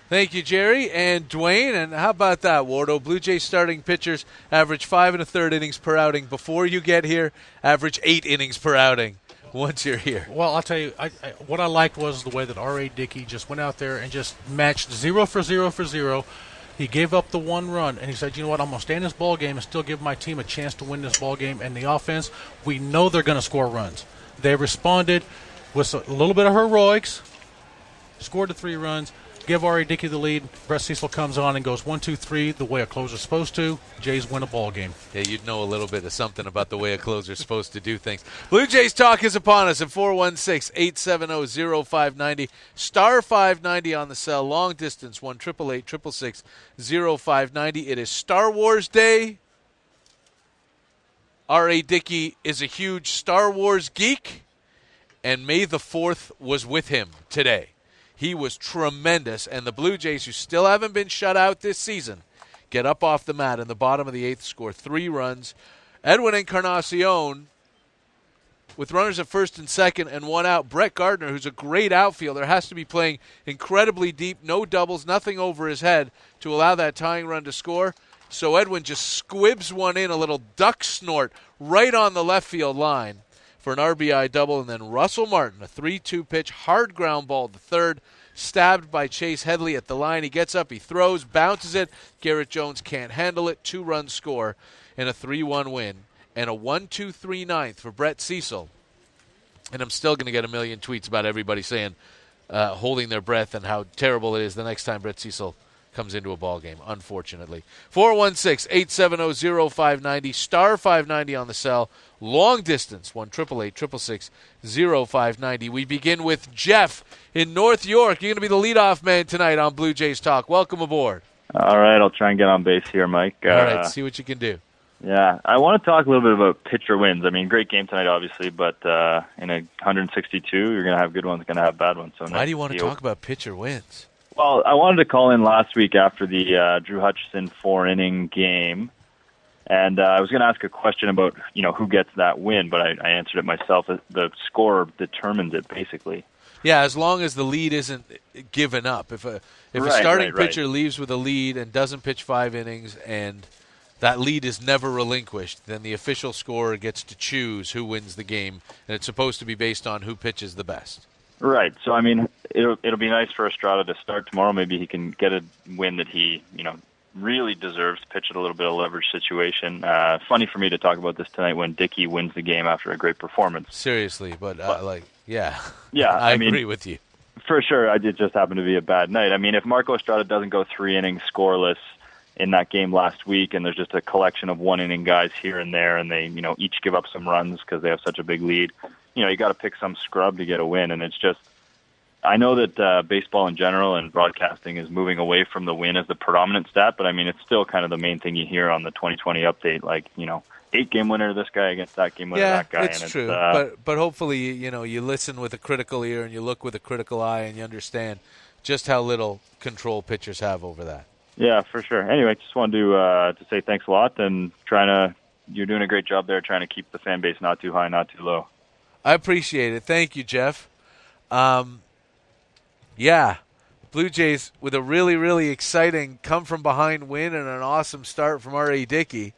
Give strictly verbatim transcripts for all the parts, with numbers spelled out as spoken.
Thank you, Jerry and Dwayne. And how about that, Wardo? Blue Jays starting pitchers average five and a third innings per outing before you get here, average eight innings per outing once you're here. Well, I'll tell you, I, I, what I liked was the way that R A. Dickey just went out there and just matched zero for zero for zero. He gave up the one run, and he said, you know what, I'm going to stay in this ball game and still give my team a chance to win this ball game. And the offense, we know they're going to score runs. They responded with a little bit of heroics, scored the three runs, give R A. Dickey the lead. Brett Cecil comes on and goes one, two, three, the way a closer's supposed to. Jays win a ball game. Yeah, you'd know a little bit of something about the way a closer's supposed to do things. Blue Jays talk is upon us at four one six, eight seven zero, zero five nine zero. Star five ninety on the cell. Long distance, one eight eight eight, six six six, zero five nine zero. It is Star Wars Day. R A. Dickey is a huge Star Wars geek, and May the fourth was with him today. He was tremendous, and the Blue Jays, who still haven't been shut out this season, get up off the mat in the bottom of the eighth, score three runs. Edwin Encarnacion, with runners at first and second and one out. Brett Gardner, who's a great outfielder, has to be playing incredibly deep, no doubles, nothing over his head to allow that tying run to score. So Edwin just squibs one in, a little duck snort, right on the left field line for an R B I double. And then Russell Martin, a three two pitch, hard ground ball to third, stabbed by Chase Headley at the line. He gets up, he throws, bounces it. Garrett Jones can't handle it. Two-run score in a three one win. And a one two three ninth for Brett Cecil. And I'm still going to get a million tweets about everybody saying, uh, holding their breath and how terrible it is the next time Brett Cecil comes into a ball game, unfortunately. four one six, eight seven zero, zero five nine zero, star five ninety on the cell. Long distance, one eight eight eight, six six six, zero five nine zero. We begin with Jeff in North York. You're going to be the leadoff man tonight on Blue Jays Talk. Welcome aboard. All right, I'll try and get on base here, Mike. All uh, right, see what you can do. Yeah, I want to talk a little bit about pitcher wins. I mean, great game tonight, obviously, but uh, in a one sixty-two, you're going to have good ones, going to have bad ones. So why do you want to talk about pitcher wins? Well, I wanted to call in last week after the uh, Drew Hutchison four-inning game, and uh, I was going to ask a question about, you know, who gets that win, but I, I answered it myself. The score determines it, basically. Yeah, as long as the lead isn't given up. If a if right, a starting right, pitcher right. leaves with a lead and doesn't pitch five innings and that lead is never relinquished, then the official scorer gets to choose who wins the game, and it's supposed to be based on who pitches the best. Right. So, I mean, it'll, it'll be nice for Estrada to start tomorrow. Maybe he can get a win that he, you know, really deserves, pitch at a little bit of leverage situation. Uh, funny for me to talk about this tonight when Dickey wins the game after a great performance. Seriously, but, uh, but like, yeah. Yeah, I, I agree mean, with you. For sure, it just happened to be a bad night. I mean, if Marco Estrada doesn't go three innings scoreless in that game last week, and there's just a collection of one-inning guys here and there, and they, you know, each give up some runs because they have such a big lead, you know, you got to pick some scrub to get a win, and it's just, I know that uh, baseball in general and broadcasting is moving away from the win as the predominant stat, but I mean, it's still kind of the main thing you hear on the twenty twenty update, like, you know, eight-game winner this guy against that game winner yeah, that guy. it's and true, it's, uh, but but hopefully, you know, you listen with a critical ear and you look with a critical eye and you understand just how little control pitchers have over that. Yeah, for sure. Anyway, just wanted to uh, to say thanks a lot, and trying to you're doing a great job there trying to keep the fan base not too high, not too low. I appreciate it. Thank you, Jeff. Um, yeah, Blue Jays with a really, really exciting come-from-behind win and an awesome start from R A. Dickey.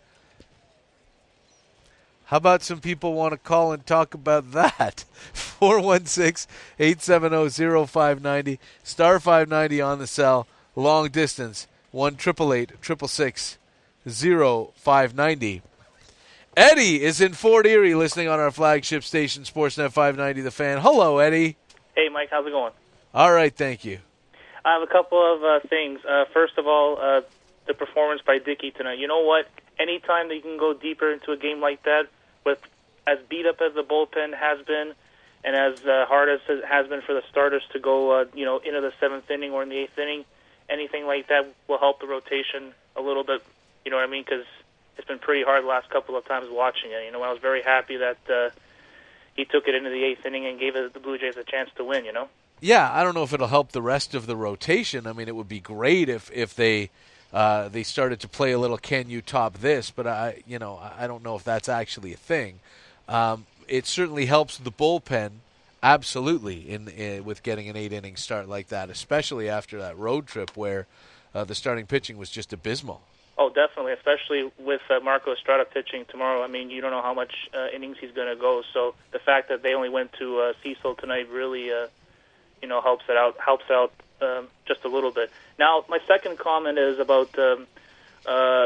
How about some people want to call and talk about that? four one six, eight seven zero, zero five nine zero, star five ninety on the cell, long distance, one eight eight eight, six six six, zero five nine zero. Eddie is in Fort Erie listening on our flagship station, Sportsnet five ninety The Fan. Hello, Eddie. Hey, Mike. How's it going? All right, thank you. I have a couple of uh, things. Uh, first of all, uh, the performance by Dickey tonight. You know what? Anytime that you can go deeper into a game like that, with as beat up as the bullpen has been, and as uh, hard as it has been for the starters to go, uh, you know, into the seventh inning or in the eighth inning, anything like that will help the rotation a little bit. You know what I mean? Because it's been pretty hard the last couple of times watching it. You know, I was very happy that uh, he took it into the eighth inning and gave it, the Blue Jays a chance to win. You know? Yeah, I don't know if it'll help the rest of the rotation. I mean, it would be great if if they uh, they started to play a little "Can you top this?" But I, you know, I don't know if that's actually a thing. Um, it certainly helps the bullpen absolutely in, in with getting an eight-inning start like that, especially after that road trip where uh, the starting pitching was just abysmal. Oh, definitely, especially with uh, Marco Estrada pitching tomorrow. I mean, you don't know how much uh, innings he's going to go. So the fact that they only went to uh, Cecil tonight really, uh, you know, helps it out. Helps out um, just a little bit. Now, my second comment is about um, uh,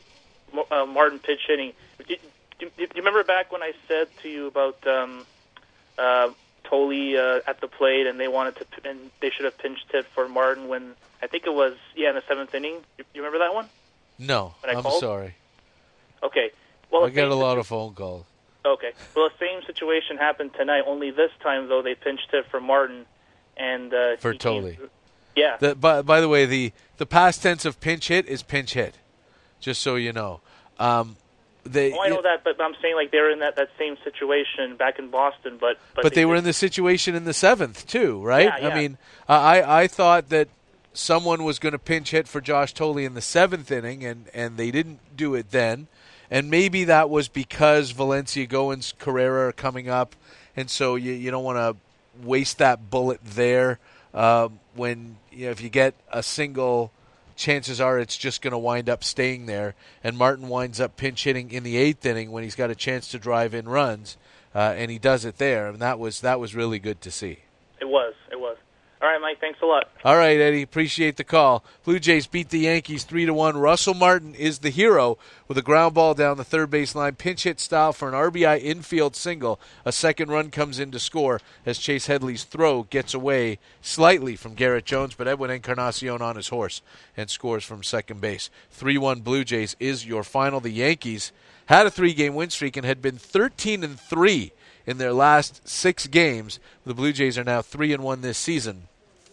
uh, Martin pitch hitting. Do, do, do you remember back when I said to you about um, uh, Tolley uh, at the plate, and they wanted to, and they should have pinched hit for Martin when I think it was yeah in the seventh inning. You, you remember that one? No, I'm called? sorry. Okay. Well, I get a lot of phone calls. Okay. Well, the same situation happened tonight. Only this time, though, they pinched hit for Martin and uh, for Tolley. Yeah. The, by, by the way, the the past tense of pinch hit is pinch hit. Just so you know. Um, they. Oh, I know it, that, but I'm saying like they were in that, that same situation back in Boston, but but, but they, they were did. in the situation in the seventh too, right? Yeah, yeah. I mean, uh, I I thought that someone was going to pinch hit for Josh Tolley in the seventh inning, and, and they didn't do it then. And maybe that was because Valencia Goins Carrera are coming up, and so you, you don't want to waste that bullet there. Um, when you know if you get a single, chances are it's just going to wind up staying there. And Martin winds up pinch hitting in the eighth inning when he's got a chance to drive in runs, uh, and he does it there. And that was that was really good to see. It was. It was. All right, Mike, thanks a lot. All right, Eddie, appreciate the call. Blue Jays beat the Yankees three to one. Russell Martin is the hero with a ground ball down the third base line, pinch hit style for an R B I infield single. A second run comes in to score as Chase Headley's throw gets away slightly from Garrett Jones, but Edwin Encarnacion on his horse and scores from second base. three one Blue Jays is your final. The Yankees had a three-game win streak and had been thirteen and three in their last six games. The Blue Jays are now three and one this season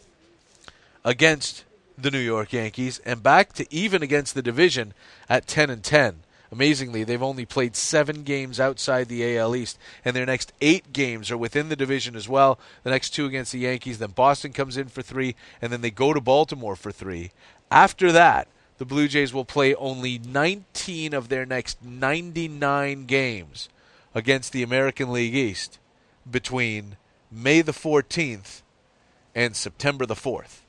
against the New York Yankees, and back to even against the division at ten and ten. Amazingly, they've only played seven games outside the A L East, and their next eight games are within the division as well. The next two against the Yankees, then Boston comes in for three, and then they go to Baltimore for three. After that, the Blue Jays will play only nineteen of their next ninety-nine games against the American League East between May the fourteenth and September the fourth.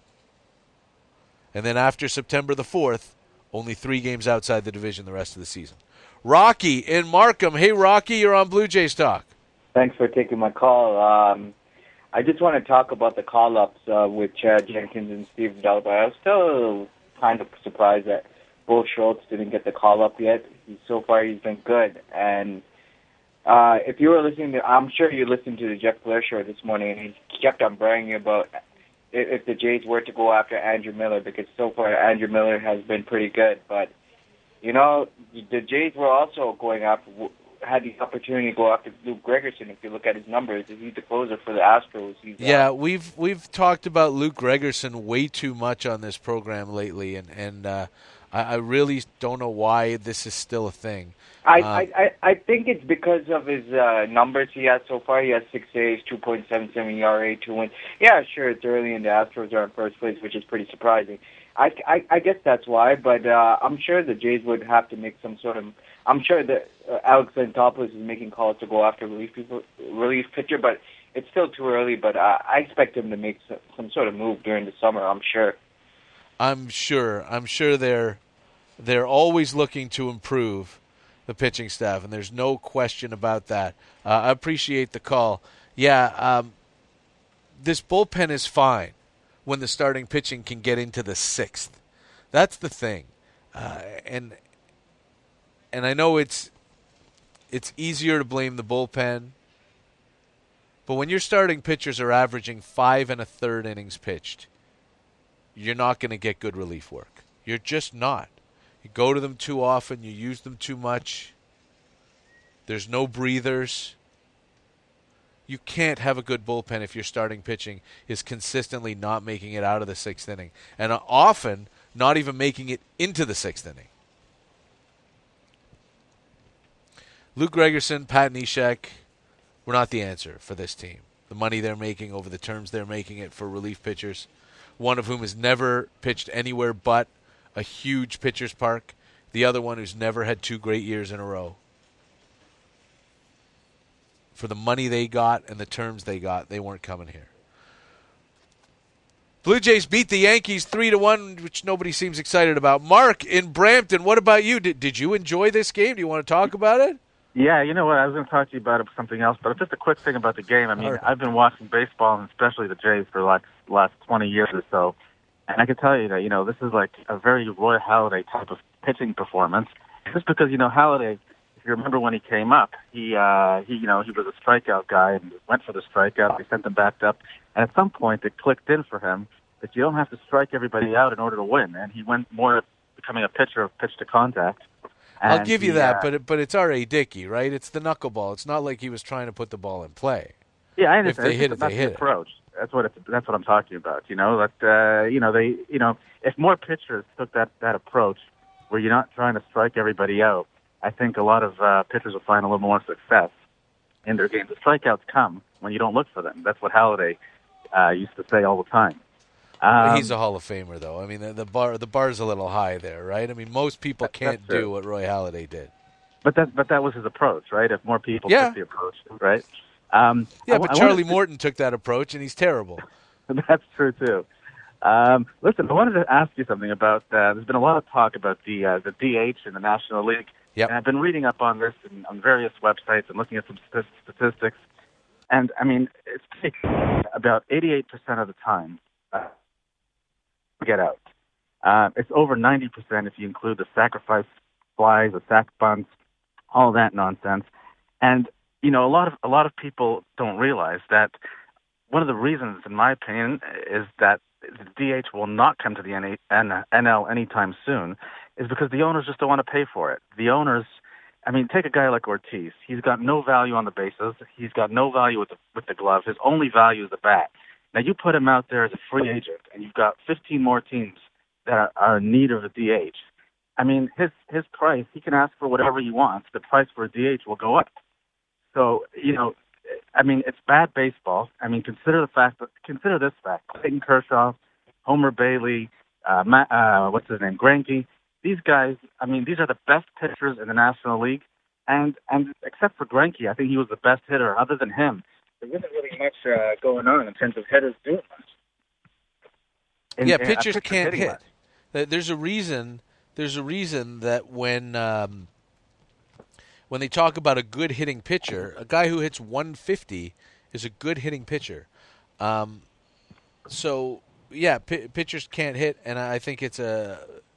And then after September the fourth, only three games outside the division the rest of the season. Rocky in Markham. Hey, Rocky, you're on Blue Jays Talk. Thanks for taking my call. Um, I just want to talk about the call-ups uh, with Chad Jenkins and Steve Delba. I was still kind of surprised that Bo Schultz didn't get the call-up yet. He, so far, he's been good. And uh, if you were listening to, I'm sure you listened to the Jeff Blair show this morning, and he kept on bragging about if the Jays were to go after Andrew Miller, because so far Andrew Miller has been pretty good. But, you know, the Jays were also going after, had the opportunity to go after Luke Gregerson. If you look at his numbers, he's the closer for the Astros. He's, yeah, uh, we've we've talked about Luke Gregerson way too much on this program lately, and, and uh, I, I really don't know why this is still a thing. I, um, I, I, I think it's because of his uh, numbers he has so far. He has six saves, two point seven seven E R A, two wins. Yeah, sure, it's early and the Astros are in first place, which is pretty surprising. I, I, I guess that's why, but uh, I'm sure the Jays would have to make some sort of. I'm sure that uh, Alex Anthopoulos is making calls to go after relief people, relief pitcher, but it's still too early. But uh, I expect him to make some, some sort of move during the summer. I'm sure. I'm sure. I'm sure they're they're always looking to improve the pitching staff, and there's no question about that. Uh, I appreciate the call. Yeah, um, this bullpen is fine when the starting pitching can get into the sixth. That's the thing, uh, and and I know it's it's easier to blame the bullpen, but when your starting pitchers are averaging five and a third innings pitched, you're not going to get good relief work. You're just not. You go to them too often. You use them too much. There's no breathers. You can't have a good bullpen if your starting pitching is consistently not making it out of the sixth inning, and often not even making it into the sixth inning. Luke Gregerson, Pat Neshek were not the answer for this team. The money they're making over the terms they're making it for relief pitchers, one of whom has never pitched anywhere but a huge pitcher's park, the other one who's never had two great years in a row. For the money they got and the terms they got, they weren't coming here. Blue Jays beat the Yankees three to one, which nobody seems excited about. Mark in Brampton, what about you? Did, did you enjoy this game? Do you want to talk about it? Yeah, you know what? I was going to talk to you about it, something else, but just a quick thing about the game. I mean, right. I've been watching baseball, and especially the Jays, for like the last twenty years or so, and I can tell you that, you know, this is like a very Roy Halladay type of pitching performance, just because, you know, Halladay, if you remember when he came up, he, uh, he, you know, he was a strikeout guy and went for the strikeout. They sent him back up, and at some point it clicked in for him that you don't have to strike everybody out in order to win, and he went more becoming a pitcher of pitch to contact. And I'll give you he, that, uh, but it, but it's R A. Dickey, right? It's the knuckleball. It's not like he was trying to put the ball in play. Yeah, I understand. If they hit it, it, they hit the approach. It. That's what it's, that's what I'm talking about. You know, that uh, you know they you know if more pitchers took that that approach, where you're not trying to strike everybody out, I think a lot of uh, pitchers will find a little more success in their games. The strikeouts come when you don't look for them. That's what Halladay uh, used to say all the time. Um, He's a Hall of Famer, though. I mean, the, the bar the bar's a little high there, right? I mean, most people that, can't do what Roy Halladay did. But that but that was his approach, right? If more people yeah. took the approach, right? Um, yeah, I, but I Charlie to... Morton took that approach, and he's terrible. That's true too. Um, listen, I wanted to ask you something about. Uh, there's been a lot of talk about the uh, the D H in the National League, yep. and I've been reading up on this and, on various websites and looking at some st- statistics. And I mean, it's about eighty-eight percent of the time uh, get out. Uh, it's over ninety percent if you include the sacrifice flies, the sac bunts, all that nonsense. And you know, a lot of a lot of people don't realize that one of the reasons, in my opinion, is that the D H will not come to the N L anytime soon, is because the owners just don't want to pay for it. The owners, I mean, take a guy like Ortiz. He's got no value on the bases. He's got no value with the with the glove. His only value is the bat. Now you put him out there as a free agent, and you've got fifteen more teams that are, are in need of a D H. I mean, his his price, he can ask for whatever he wants. The price for a D H will go up. So, you know, I mean, it's bad baseball. I mean, consider the fact that, consider this fact. Clayton Kershaw, Homer Bailey, uh, Matt, uh, what's his name, Greinke. These guys, I mean, these are the best pitchers in the National League. And, and except for Greinke, I think he was the best hitter. Other than him, there wasn't really much uh, going on in terms of hitters doing much. In, yeah, in, pitchers can't hit. Much. There's a reason. There's a reason that when um, when they talk about a good hitting pitcher, a guy who hits one fifty is a good hitting pitcher. Um, so yeah, p- pitchers can't hit, and I think it's a.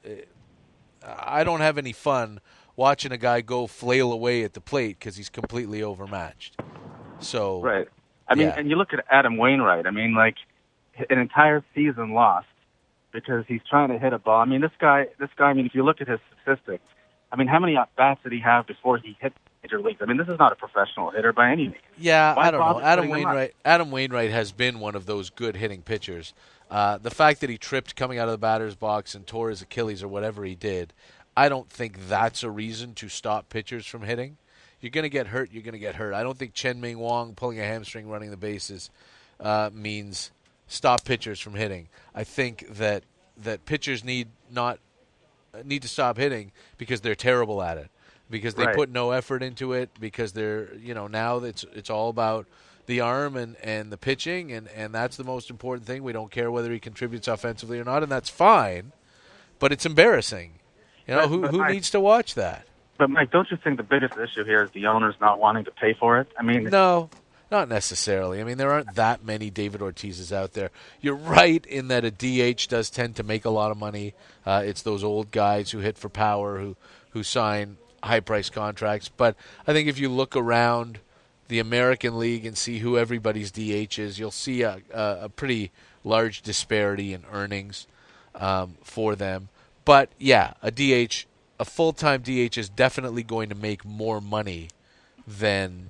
I don't have any fun watching a guy go flail away at the plate because he's completely overmatched. So right. I mean, yeah. and you look at Adam Wainwright. I mean, like an entire season lost because he's trying to hit a ball. I mean, this guy, this guy. I mean, if you look at his statistics, I mean, how many at bats did he have before he hit major leagues? I mean, this is not a professional hitter by any means. Yeah, Why I don't know. Adam Wainwright. Up? Adam Wainwright has been one of those good hitting pitchers. Uh, the fact that he tripped coming out of the batter's box and tore his Achilles or whatever he did, I don't think that's a reason to stop pitchers from hitting. You're going to get hurt, you're going to get hurt. I don't think Chen-Ming Wong pulling a hamstring running the bases uh, means stop pitchers from hitting. I think that that pitchers need not need to stop hitting because they're terrible at it, because they right. put no effort into it, because they're, you know, now it's it's all about the arm and, and the pitching, and, and that's the most important thing. We don't care whether he contributes offensively or not, and that's fine, but it's embarrassing. You know, but, who but who Mike, needs to watch that? But, Mike, don't you think the biggest issue here is the owners not wanting to pay for it? I mean, no, not necessarily. I mean, there aren't that many David Ortizes out there. You're right in that a D H does tend to make a lot of money. Uh, it's those old guys who hit for power, who, who sign high-priced contracts. But I think if you look around the American League and see who everybody's D H is, you'll see a, a, a pretty large disparity in earnings um, for them. But, yeah, a D H, a full-time D H is definitely going to make more money than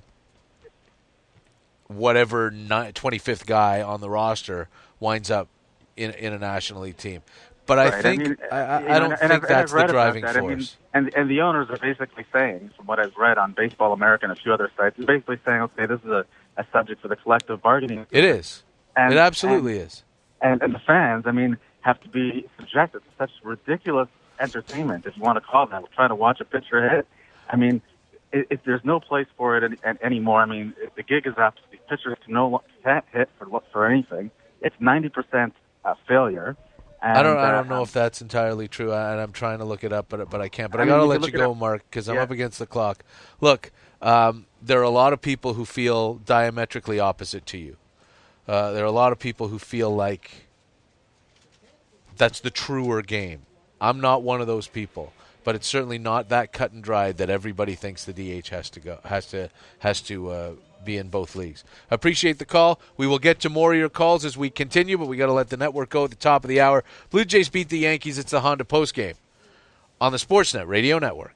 whatever twenty-fifth guy on the roster winds up in in a National League team. But I right. think I, mean, I, I, know, I don't and think I've, that's and I've the driving that. force. I mean, and and the owners are basically saying, from what I've read on Baseball America and a few other sites, is basically saying, okay, this is a, a subject for the collective bargaining. It is. And, it absolutely and, is. And and the fans, I mean, have to be subjected to such ridiculous entertainment, if you want to call that. We're trying to watch a pitcher hit. I mean, it, it, there's no place for it any, any, anymore. I mean, the gig is absolutely pitchers can no can't hit for for anything. It's ninety percent uh, failure. And, I don't. I don't uh, know if that's entirely true, and I'm trying to look it up, but but I can't. But I, I got to mean, you let can you look it go, up. Mark, because I'm Yeah. up against the clock. Look, um, there are a lot of people who feel diametrically opposite to you. Uh, there are a lot of people who feel like that's the truer game. I'm not one of those people, but it's certainly not that cut and dried that everybody thinks the D H has to go has to has to uh, be in both leagues. Appreciate the call. We will get to more of your calls as we continue, but we got to let the network go at the top of the hour. Blue Jays beat the Yankees. It's the Honda postgame on the Sportsnet Radio Network.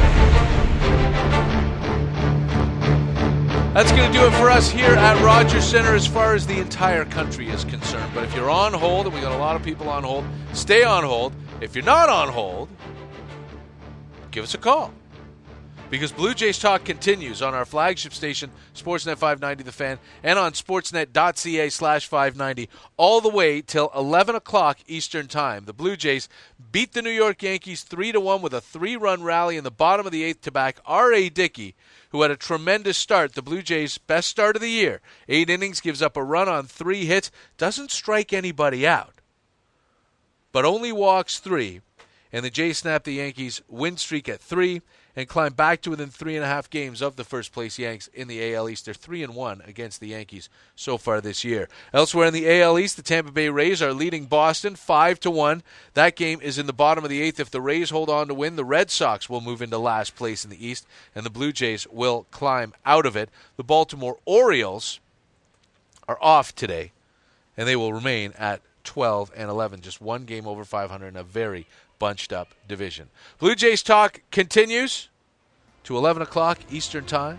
That's going to do it for us here at Rogers Center as far as the entire country is concerned. But if you're on hold, and we got a lot of people on hold, stay on hold. If you're not on hold, give us a call. Because Blue Jays Talk continues on our flagship station, Sportsnet five ninety The Fan, and on sportsnet.ca slash 590, all the way till eleven o'clock Eastern Time. The Blue Jays beat the New York Yankees three to one with a three-run rally in the bottom of the eighth to back R A. Dickey, who had a tremendous start. The Blue Jays' best start of the year. Eight innings, gives up a run on three hits, doesn't strike anybody out, but only walks three. And the Jays snap the Yankees' win streak at three and climb back to within three and a half games of the first-place Yanks in the A L East. They're three and one against the Yankees so far this year. Elsewhere in the A L East, the Tampa Bay Rays are leading Boston five to one. That game is in the bottom of the eighth. If the Rays hold on to win, the Red Sox will move into last place in the East, and the Blue Jays will climb out of it. The Baltimore Orioles are off today, and they will remain at twelve and eleven, just one game over five hundred in a very bunched up division. Blue Jays Talk continues to eleven o'clock Eastern Time.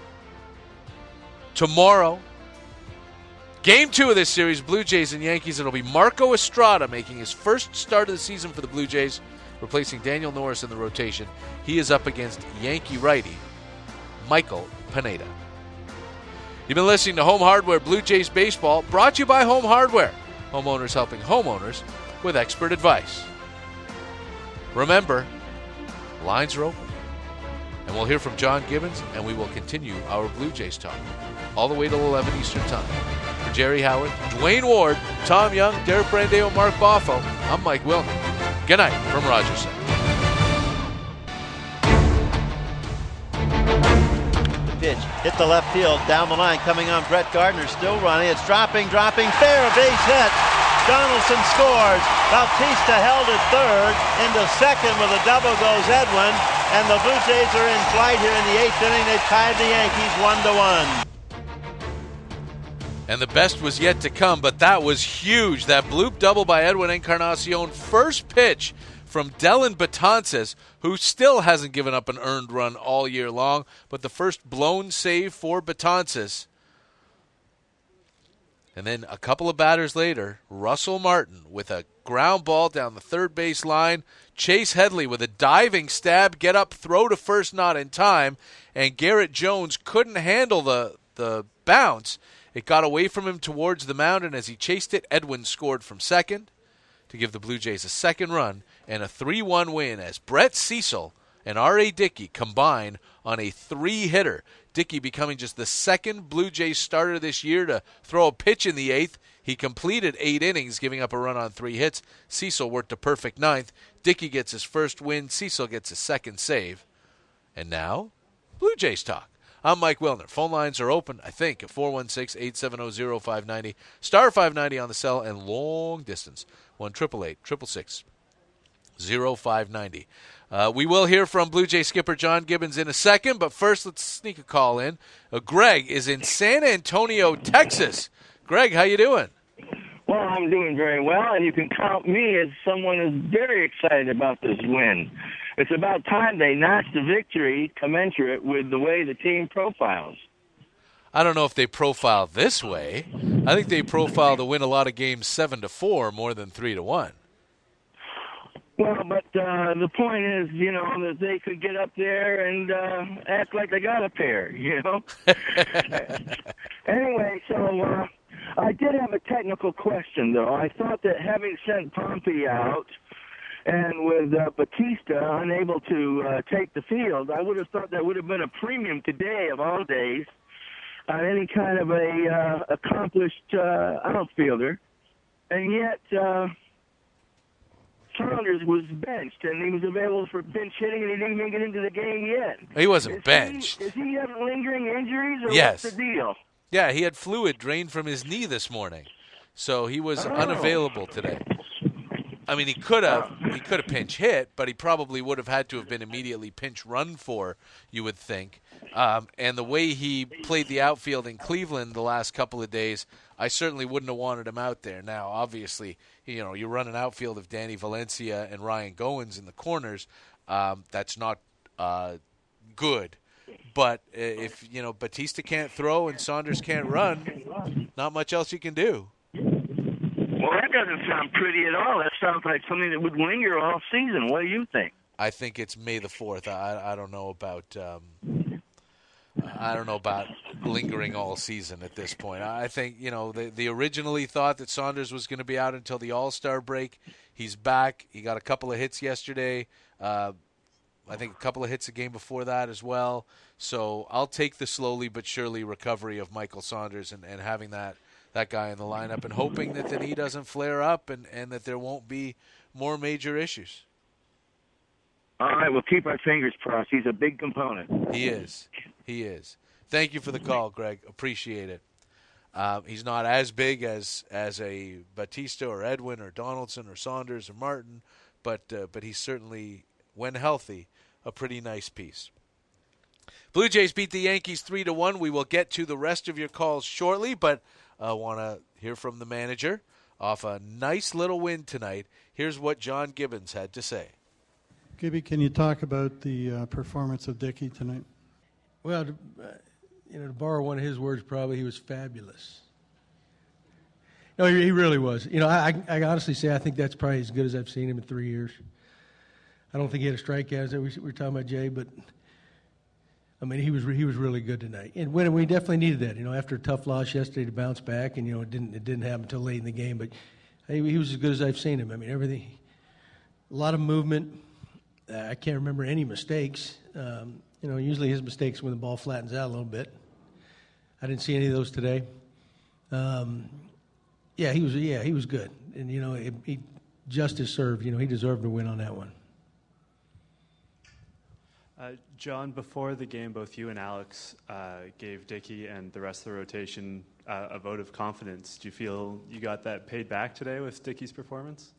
Tomorrow, game two of this series, Blue Jays and Yankees. It'll be Marco Estrada making his first start of the season for the Blue Jays, replacing Daniel Norris in the rotation. He is up against Yankee righty Michael Pineda. You've been listening to Home Hardware Blue Jays Baseball, brought to you by Home Hardware. Homeowners helping homeowners with expert advice. Remember, lines are open. And we'll hear from John Gibbons, and we will continue our Blue Jays talk all the way till eleven Eastern Time. For Jerry Howard, Dwayne Ward, Tom Young, Derek Brandeo, Mark Boffo, I'm Mike Wilner. Good night from Rogers Center. Pitch hit the left field, down the line, coming on Brett Gardner, still running. It's dropping, dropping, fair, base hit. Donaldson scores. Bautista held at third. Into second with a double goes Edwin. And the Blue Jays are in flight here in the eighth inning. They tied the Yankees one to one. And the best was yet to come, but that was huge. That bloop double by Edwin Encarnacion. First pitch from Dellin Betances, who still hasn't given up an earned run all year long, but the first blown save for Betances. And then a couple of batters later, Russell Martin with a ground ball down the third base line. Chase Headley with a diving stab, get up, throw to first, not in time. And Garrett Jones couldn't handle the, the bounce. It got away from him towards the mound, and as he chased it, Edwin scored from second to give the Blue Jays a second run and a three one win as Brett Cecil and R A. Dickey combine on a three-hitter. Dickey becoming just the second Blue Jays starter this year to throw a pitch in the eighth. He completed eight innings, giving up a run on three hits. Cecil worked a perfect ninth. Dickey gets his first win. Cecil gets his second save. And now, Blue Jays talk. I'm Mike Wilner. Phone lines are open, I think, at four one six, eight seven zero, zero five nine zero. Star five ninety on the cell and long distance. one eight eight eight, six six six, zero five nine zero. Uh, we will hear from Blue Jay skipper John Gibbons in a second, but first let's sneak a call in. Uh, Greg is in San Antonio, Texas. Greg, how you doing? Well, I'm doing very well, and you can count me as someone who's very excited about this win. It's about time they notched a victory commensurate with the way the team profiles. I don't know if they profile this way. I think they profile to win a lot of games seven to four more than three to one. Well, but uh, the point is, you know, that they could get up there and uh, act like they got a pair, you know. Anyway, so uh, I did have a technical question, though. I thought that having sent Pompey out And with uh, Batista unable to uh, take the field, I would have thought that would have been a premium today of all days on any kind of a uh, accomplished uh, outfielder. And yet, uh, Saunders was benched, and he was available for pinch hitting, and he didn't even get into the game yet. He wasn't is benched. He, is he having lingering injuries, or yes. what's the deal? Yeah, he had fluid drained from his knee this morning, so he was oh. unavailable today. I mean, he could have he could have pinch hit, but he probably would have had to have been immediately pinch run for, you would think. Um, and the way he played the outfield in Cleveland the last couple of days, I certainly wouldn't have wanted him out there. Now, obviously, you know, you run an outfield of Danny Valencia and Ryan Goins in the corners. Um, that's not uh, good. But if, you know, Batista can't throw and Saunders can't run, not much else you can do. Well, that doesn't sound pretty at all. That sounds like something that would linger all season. What do you think? I think it's May the fourth. I, I don't know about um, I don't know about lingering all season at this point. I think, you know, they, they originally thought that Saunders was going to be out until the All-Star break. He's back. He got a couple of hits yesterday. Uh, I think a couple of hits a game before that as well. So I'll take the slowly but surely recovery of Michael Saunders and, and having that, that guy in the lineup and hoping that the knee doesn't flare up and, and that there won't be more major issues. All right, we'll keep our fingers crossed. He's a big component. He is. He is. Thank you for the call, Greg. Appreciate it. Um, he's not as big as as a Batista or Edwin or Donaldson or Saunders or Martin, but uh, but he's certainly, when healthy, a pretty nice piece. Blue Jays beat the Yankees three to one. We will get to the rest of your calls shortly, but I uh, want to hear from the manager off a nice little win tonight. Here's what John Gibbons had to say. Gibby, can you talk about the uh, performance of Dickey tonight? Well, to, uh, you know, to borrow one of his words, probably he was fabulous. No, he, he really was. You know, I, I honestly say I think that's probably as good as I've seen him in three years. I don't think he had a strikeout. We were talking about Jay, but I mean, he was he was really good tonight, and when we definitely needed that. You know, after a tough loss yesterday to bounce back, and you know, it didn't it didn't happen until late in the game, but he, he was as good as I've seen him. I mean, everything, a lot of movement. Uh, I can't remember any mistakes. Um, you know, usually his mistakes when the ball flattens out a little bit. I didn't see any of those today. Um, yeah, he was. Yeah, he was good, and you know, it, he justice served. You know, he deserved to win on that one. Uh, John, before the game, both you and Alex uh, gave Dickey and the rest of the rotation uh, a vote of confidence. Do you feel you got that paid back today with Dickey's performance?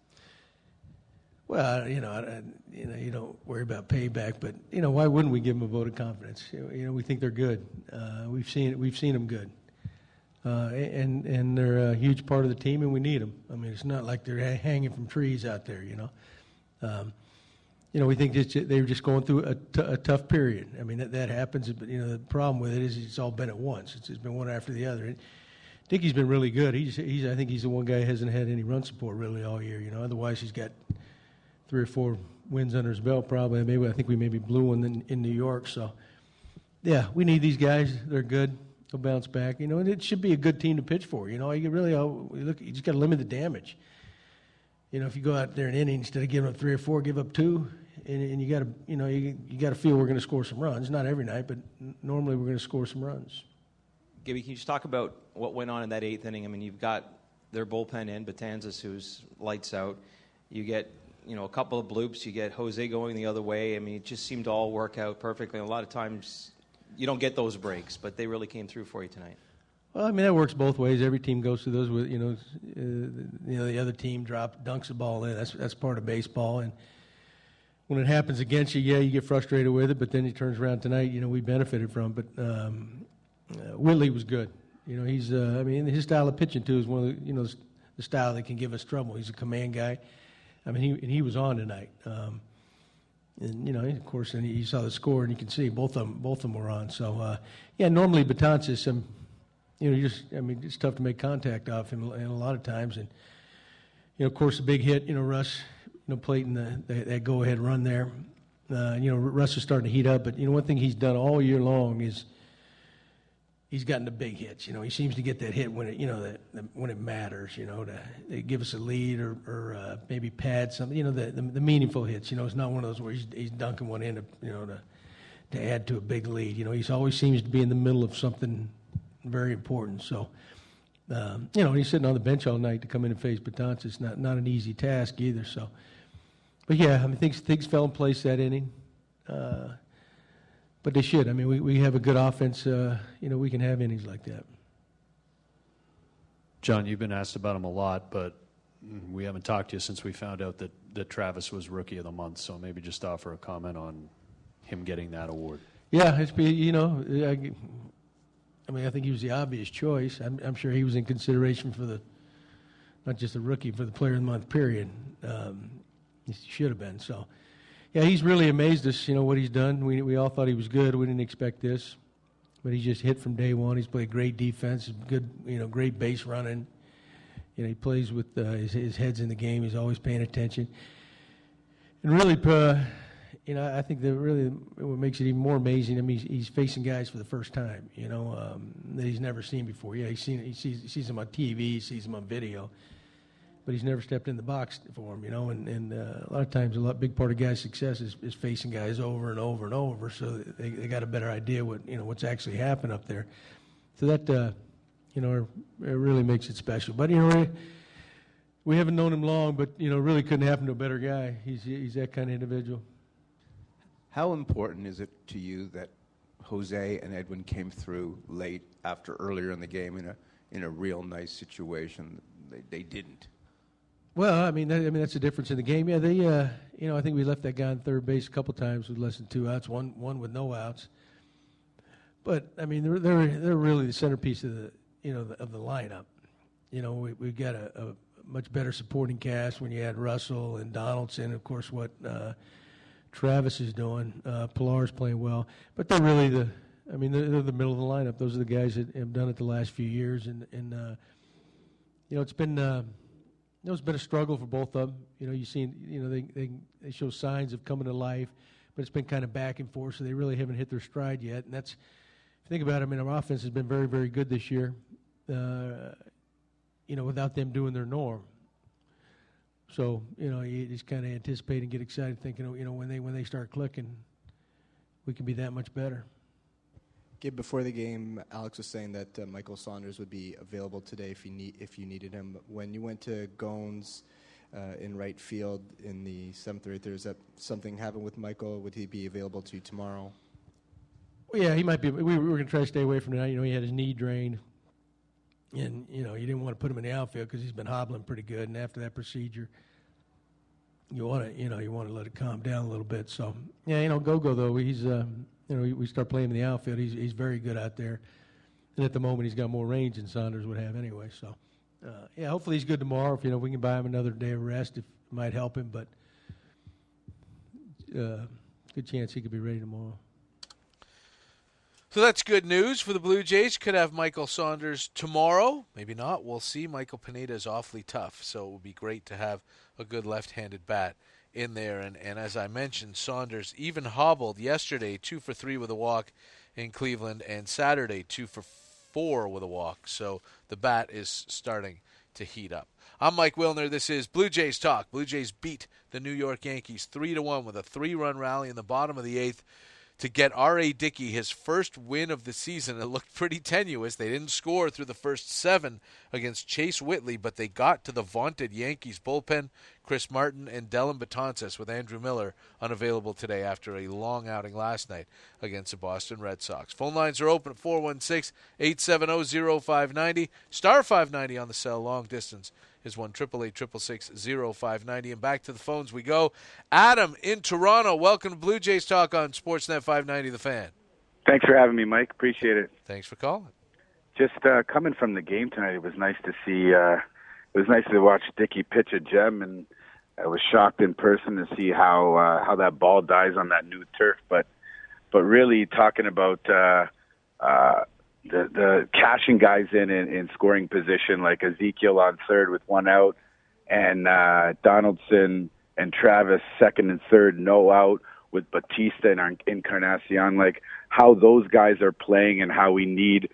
Well, you know, I, you know, you don't worry about payback, but you know, why wouldn't we give them a vote of confidence? You know, we think they're good. Uh, we've seen we've seen them good, uh, and and they're a huge part of the team, and we need them. I mean, it's not like they're hanging from trees out there. You know, um, you know, we think they're just going through a, t- a tough period. I mean, that, that happens, but you know, the problem with it is it's all been at once. It's, it's been one after the other. And Dickey's been really good. He's he's I think he's the one guy who hasn't had any run support really all year. You know, otherwise he's got three or four wins under his belt probably. Maybe I think we maybe blew one in, in New York. So, yeah, we need these guys. They're good. They'll bounce back. You know, and it should be a good team to pitch for. You know, you really you look. You just got to limit the damage. You know, if you go out there in innings instead of giving up three or four, give up two, and, and you got to you know you you got to feel we're going to score some runs. Not every night, but normally we're going to score some runs. Gibby, can you just talk about what went on in that eighth inning? I mean, you've got their bullpen in, Betanzas, who's lights out. You get you know, a couple of bloops. You get Jose going the other way. I mean, it just seemed to all work out perfectly. A lot of times you don't get those breaks, but they really came through for you tonight. Well, I mean, that works both ways. Every team goes through those with, you know, uh, you know, the other team drop, dunks the ball in. That's that's part of baseball. And when it happens against you, yeah, you get frustrated with it, but then he turns around tonight, you know, we benefited from it. But um, uh, Whitley was good. You know, he's, uh, I mean, his style of pitching, too, is one of the, you know, the style that can give us trouble. He's a command guy. I mean, he and he was on tonight, um, and you know, of course, and you saw the score, and you can see both of them, both of them were on. So, uh, yeah, normally Betances, um, you know, you just, I mean, it's tough to make contact off him, and a lot of times, and you know, of course, the big hit, you know, Russ, you know, played in the that, that go-ahead run there. Uh, you know, Russ is starting to heat up, but you know, one thing he's done all year long is he's gotten the big hits. You know, he seems to get that hit when it, you know, that when it matters. You know, to, to give us a lead or, or uh, maybe pad something. You know, the, the the meaningful hits. You know, it's not one of those where he's, he's dunking one in, to, you know, to to add to a big lead. You know, he's always seems to be in the middle of something very important. So, um, you know, he's sitting on the bench all night to come in and face Betances. It's not not an easy task either. So, but yeah, I mean, things things fell in place that inning. Uh, But they should. I mean, we, we have a good offense. Uh, you know, we can have innings like that. John, you've been asked about him a lot, but we haven't talked to you since we found out that, that Travis was Rookie of the Month. So maybe just offer a comment on him getting that award. Yeah, it's you know, I, I mean, I think he was the obvious choice. I'm, I'm sure he was in consideration for the not just the rookie, for the Player of the Month. Period. Um, he should have been. So. Yeah, he's really amazed us, you know, what he's done. We we all thought he was good. We didn't expect this. But he's just hit from day one. He's played great defense, good, you know, great base running. You know, he plays with uh, his, his head's in the game. He's always paying attention. And really, uh, you know, I think that really what makes it even more amazing, I mean, he's, he's facing guys for the first time, you know, um, that he's never seen before. Yeah, he's seen, he sees, he sees them on T V, he sees them on video. But he's never stepped in the box for him, you know, and, and uh, a lot of times a lot big part of guys' success is, is facing guys over and over and over, so they they got a better idea what you know what's actually happened up there. So that uh, you know it really makes it special. But you know we, we haven't known him long, but you know it really couldn't happen to a better guy. He's he's that kind of individual. How important is it to you that Jose and Edwin came through late after earlier in the game in a in a real nice situation? They they didn't. Well, I mean, that, I mean that's the difference in the game. Yeah, they, uh, you know, I think we left that guy on third base a couple times with less than two outs, one one with no outs. But I mean, they're they're they're really the centerpiece of the you know the, of the lineup. You know, we we've got a, a much better supporting cast when you add Russell and Donaldson. Of course, what uh, Travis is doing, uh, Pillar's playing well, but they're really the. I mean, they're, they're the middle of the lineup. Those are the guys that have done it the last few years, and and uh, you know, it's been. Uh, You know, it's been a struggle for both of them. You know, you seen, you know, they, they they show signs of coming to life, but it's been kind of back and forth, so they really haven't hit their stride yet. And that's, if you think about it, I mean, our offense has been very, very good this year, uh, you know, without them doing their norm. So, you know, you just kind of anticipate and get excited thinking, you know, when they when they start clicking, we can be that much better. Gabe, before the game, Alex was saying that uh, Michael Saunders would be available today if you need if you needed him. When you went to Gones uh, in right field in the seventh or eighth, is that something happened with Michael? Would he be available to you tomorrow? Well, yeah, he might be. We, we were going to try to stay away from that. You know, he had his knee drained, and you know, you didn't want to put him in the outfield because he's been hobbling pretty good. And after that procedure, you want to, you know, you want to let it calm down a little bit. So, yeah, you know, Gogo though, he's. Um, You know, we start playing in the outfield. He's he's very good out there, and at the moment he's got more range than Saunders would have anyway. So, uh, yeah, hopefully he's good tomorrow. If you know we can buy him another day of rest, if it might help him. But uh, good chance he could be ready tomorrow. So that's good news for the Blue Jays. Could have Michael Saunders tomorrow. Maybe not. We'll see. Michael Pineda is awfully tough, so it would be great to have a good left-handed bat in there. And, and as I mentioned, Saunders even hobbled yesterday, two for three with a walk in Cleveland, and Saturday, two for four with a walk. So the bat is starting to heat up. I'm Mike Wilner. This is Blue Jays Talk. Blue Jays beat the New York Yankees three to one with a three-run rally in the bottom of the eighth to get R A. Dickey his first win of the season. It looked pretty tenuous. They didn't score through the first seven against Chase Whitley, but they got to the vaunted Yankees bullpen, Chris Martin and Dellin Betances, with Andrew Miller unavailable today after a long outing last night against the Boston Red Sox. Phone lines are open at four one six, eight seven zero, zero five nine zero. Star five ninety on the cell. Long distance is one eight eight eight, six six six, zero five nine zero. And back to the phones we go. Adam in Toronto. Welcome to Blue Jays Talk on Sportsnet five ninety The Fan. Thanks for having me, Mike. Appreciate it. Thanks for calling. Just uh, coming from the game tonight, it was nice to see. Uh, it was nice to watch Dickey pitch a gem, and I was shocked in person to see how uh, how that ball dies on that new turf. But but really talking about uh, uh, the the cashing guys in, in in scoring position, like Ezekiel on third with one out, and uh, Donaldson and Travis second and third, no out, with Batista and Encarnacion, like how those guys are playing and how we need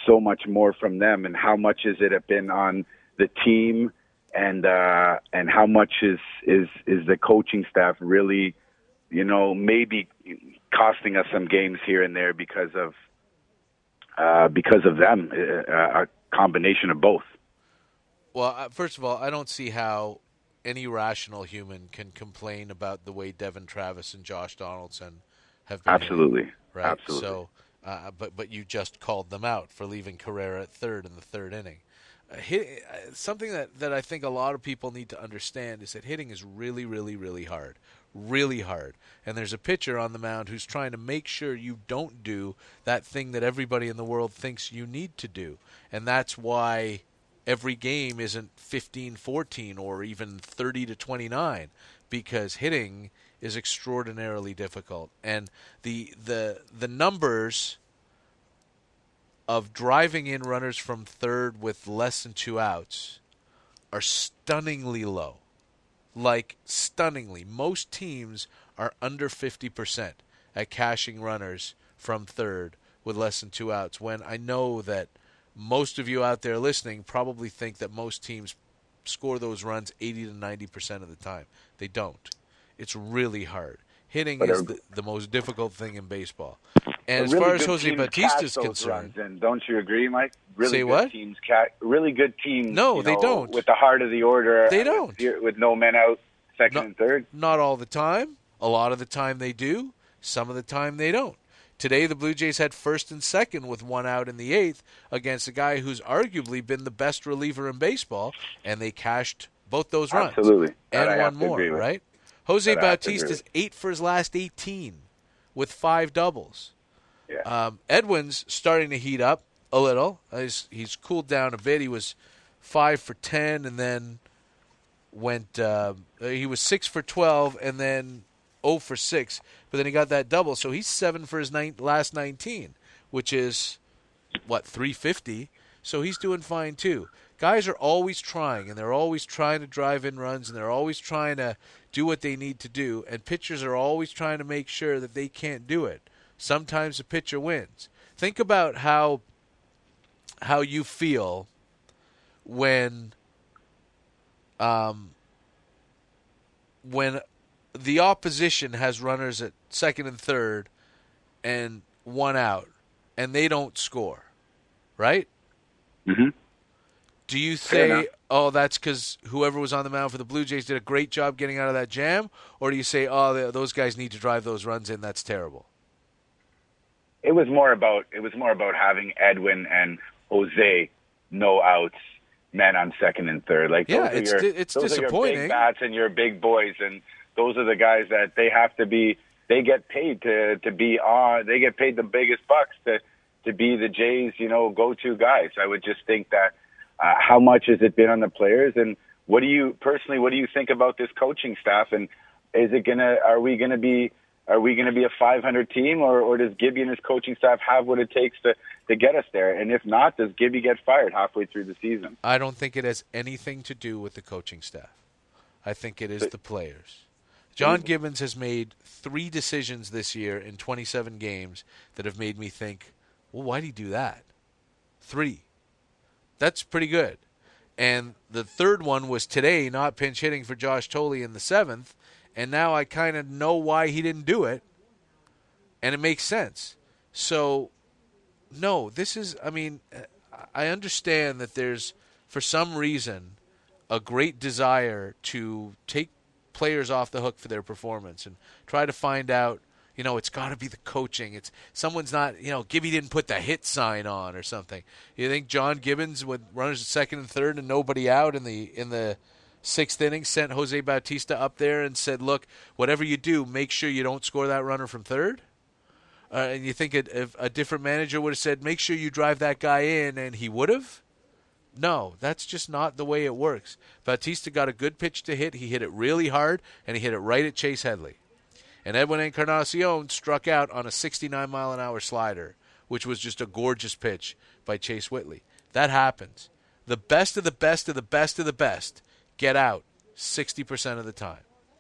so much more from them, and how much has it been on the team, and uh, and how much is, is is the coaching staff really, you know, maybe costing us some games here and there because of uh, because of them, uh, a combination of both. Well, uh, first of all, I don't see how any rational human can complain about the way Devin Travis and Josh Donaldson have been. Absolutely, hitting, right? absolutely. So, uh, but but you just called them out for leaving Carrera at third in the third inning. Uh, hit, uh, something that, that I think a lot of people need to understand is that hitting is really, really, really hard, really hard. And there's a pitcher on the mound who's trying to make sure you don't do that thing that everybody in the world thinks you need to do, and that's why every game isn't fifteen fourteen or even thirty to twenty-nine, because hitting is extraordinarily difficult. And the the the numbers of driving in runners from third with less than two outs are stunningly low. Like, stunningly. Most teams are under fifty percent at cashing runners from third with less than two outs, when I know that most of you out there listening probably think that most teams score those runs eighty to ninety percent of the time. They don't. It's really hard. Hitting But is a- the, the most difficult thing in baseball. And But as really far as good Jose teams Bautista catch is those concerned, runs, and don't you agree, Mike? Really Say good what? teams ca- really good teams. No, you they know, don't. With the heart of the order. They uh, don't. With, with no men out, second Not- and third. Not all the time. A lot of the time they do. Some of the time they don't. Today the Blue Jays had first and second with one out in the eighth against a guy who's arguably been the best reliever in baseball, and they cashed both those runs. Absolutely. That And I one have to more, agree with. right? Jose That I have to agree Bautista's with. eight for his last eighteen with five doubles. Yeah. Um, Edwin's starting to heat up a little. Uh, He's, he's cooled down a bit. He was five for ten, and then went. Uh, he was six for twelve, and then zero for six. But then he got that double, so he's seven for his nine, last nineteen, which is what three fifty. So he's doing fine too. Guys are always trying, and they're always trying to drive in runs, and they're always trying to do what they need to do. And pitchers are always trying to make sure that they can't do it. Sometimes the pitcher wins. Think about how how you feel when um, when the opposition has runners at second and third and one out, and they don't score, right? Mm-hmm. Do you Fair say, enough. oh, that's because whoever was on the mound for the Blue Jays did a great job getting out of that jam? Or do you say, oh, th- those guys need to drive those runs in, that's terrible? It was more about it was more about having Edwin and Jose no outs, men on second and third. Like Yeah, those it's are your, di- it's those are your disappointing. big bats and your big boys, and those are the guys that they have to be. They get paid to to be on. They get paid the biggest bucks to to be the Jays, you know, go-to guys. I would just think that uh, how much has it been on the players, and what do you personally? What do you think about this coaching staff? And is it gonna? Are we gonna be? Are we going to be a five hundred team, or, or does Gibby and his coaching staff have what it takes to, to get us there? And if not, does Gibby get fired halfway through the season? I don't think it has anything to do with the coaching staff. I think it is But- the players. John Gibbons has made three decisions this year in twenty-seven games that have made me think, well, why did he do that? Three. That's pretty good. And the third one was today, not pinch hitting for Josh Tolley in the seventh. And now I kind of know why he didn't do it. And it makes sense. So, no, this is, I mean, I understand that there's, for some reason, a great desire to take players off the hook for their performance and try to find out, you know, it's got to be the coaching. It's someone's not, you know, Gibby didn't put the hit sign on or something. You think John Gibbons, with runners at second and third and nobody out in the in the sixth inning, sent Jose Bautista up there and said, look, whatever you do, make sure you don't score that runner from third? Uh, and you think it, if a different manager would have said, make sure you drive that guy in, and he would have? No, that's just not the way it works. Bautista got a good pitch to hit. He hit it really hard, and he hit it right at Chase Headley. And Edwin Encarnacion struck out on a sixty-nine mile an hour slider, which was just a gorgeous pitch by Chase Whitley. That happens. The best of the best of the best of the best get out sixty percent of the time.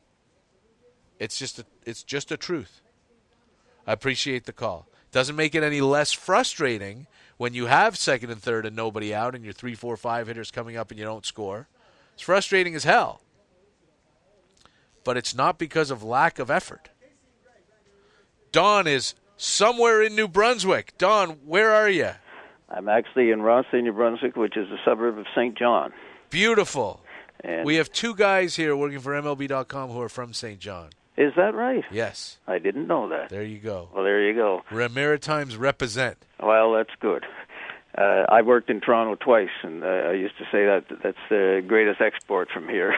It's just a, it's just a truth. I appreciate the call. Doesn't make it any less frustrating when you have second and third and nobody out and your three, four, five hitters coming up and you don't score. It's frustrating as hell. But it's not because of lack of effort. Don is somewhere in New Brunswick. Don, where are you? I'm actually in Rothsay, New Brunswick, which is a suburb of Saint John. Beautiful. And we have two guys here working for M L B dot com who are from Saint John. Is that right? Yes. I didn't know that. There you go. Well, there you go. We're Maritimes represent. Well, that's good. Uh, I worked in Toronto twice, and uh, I used to say that that's the greatest export from here.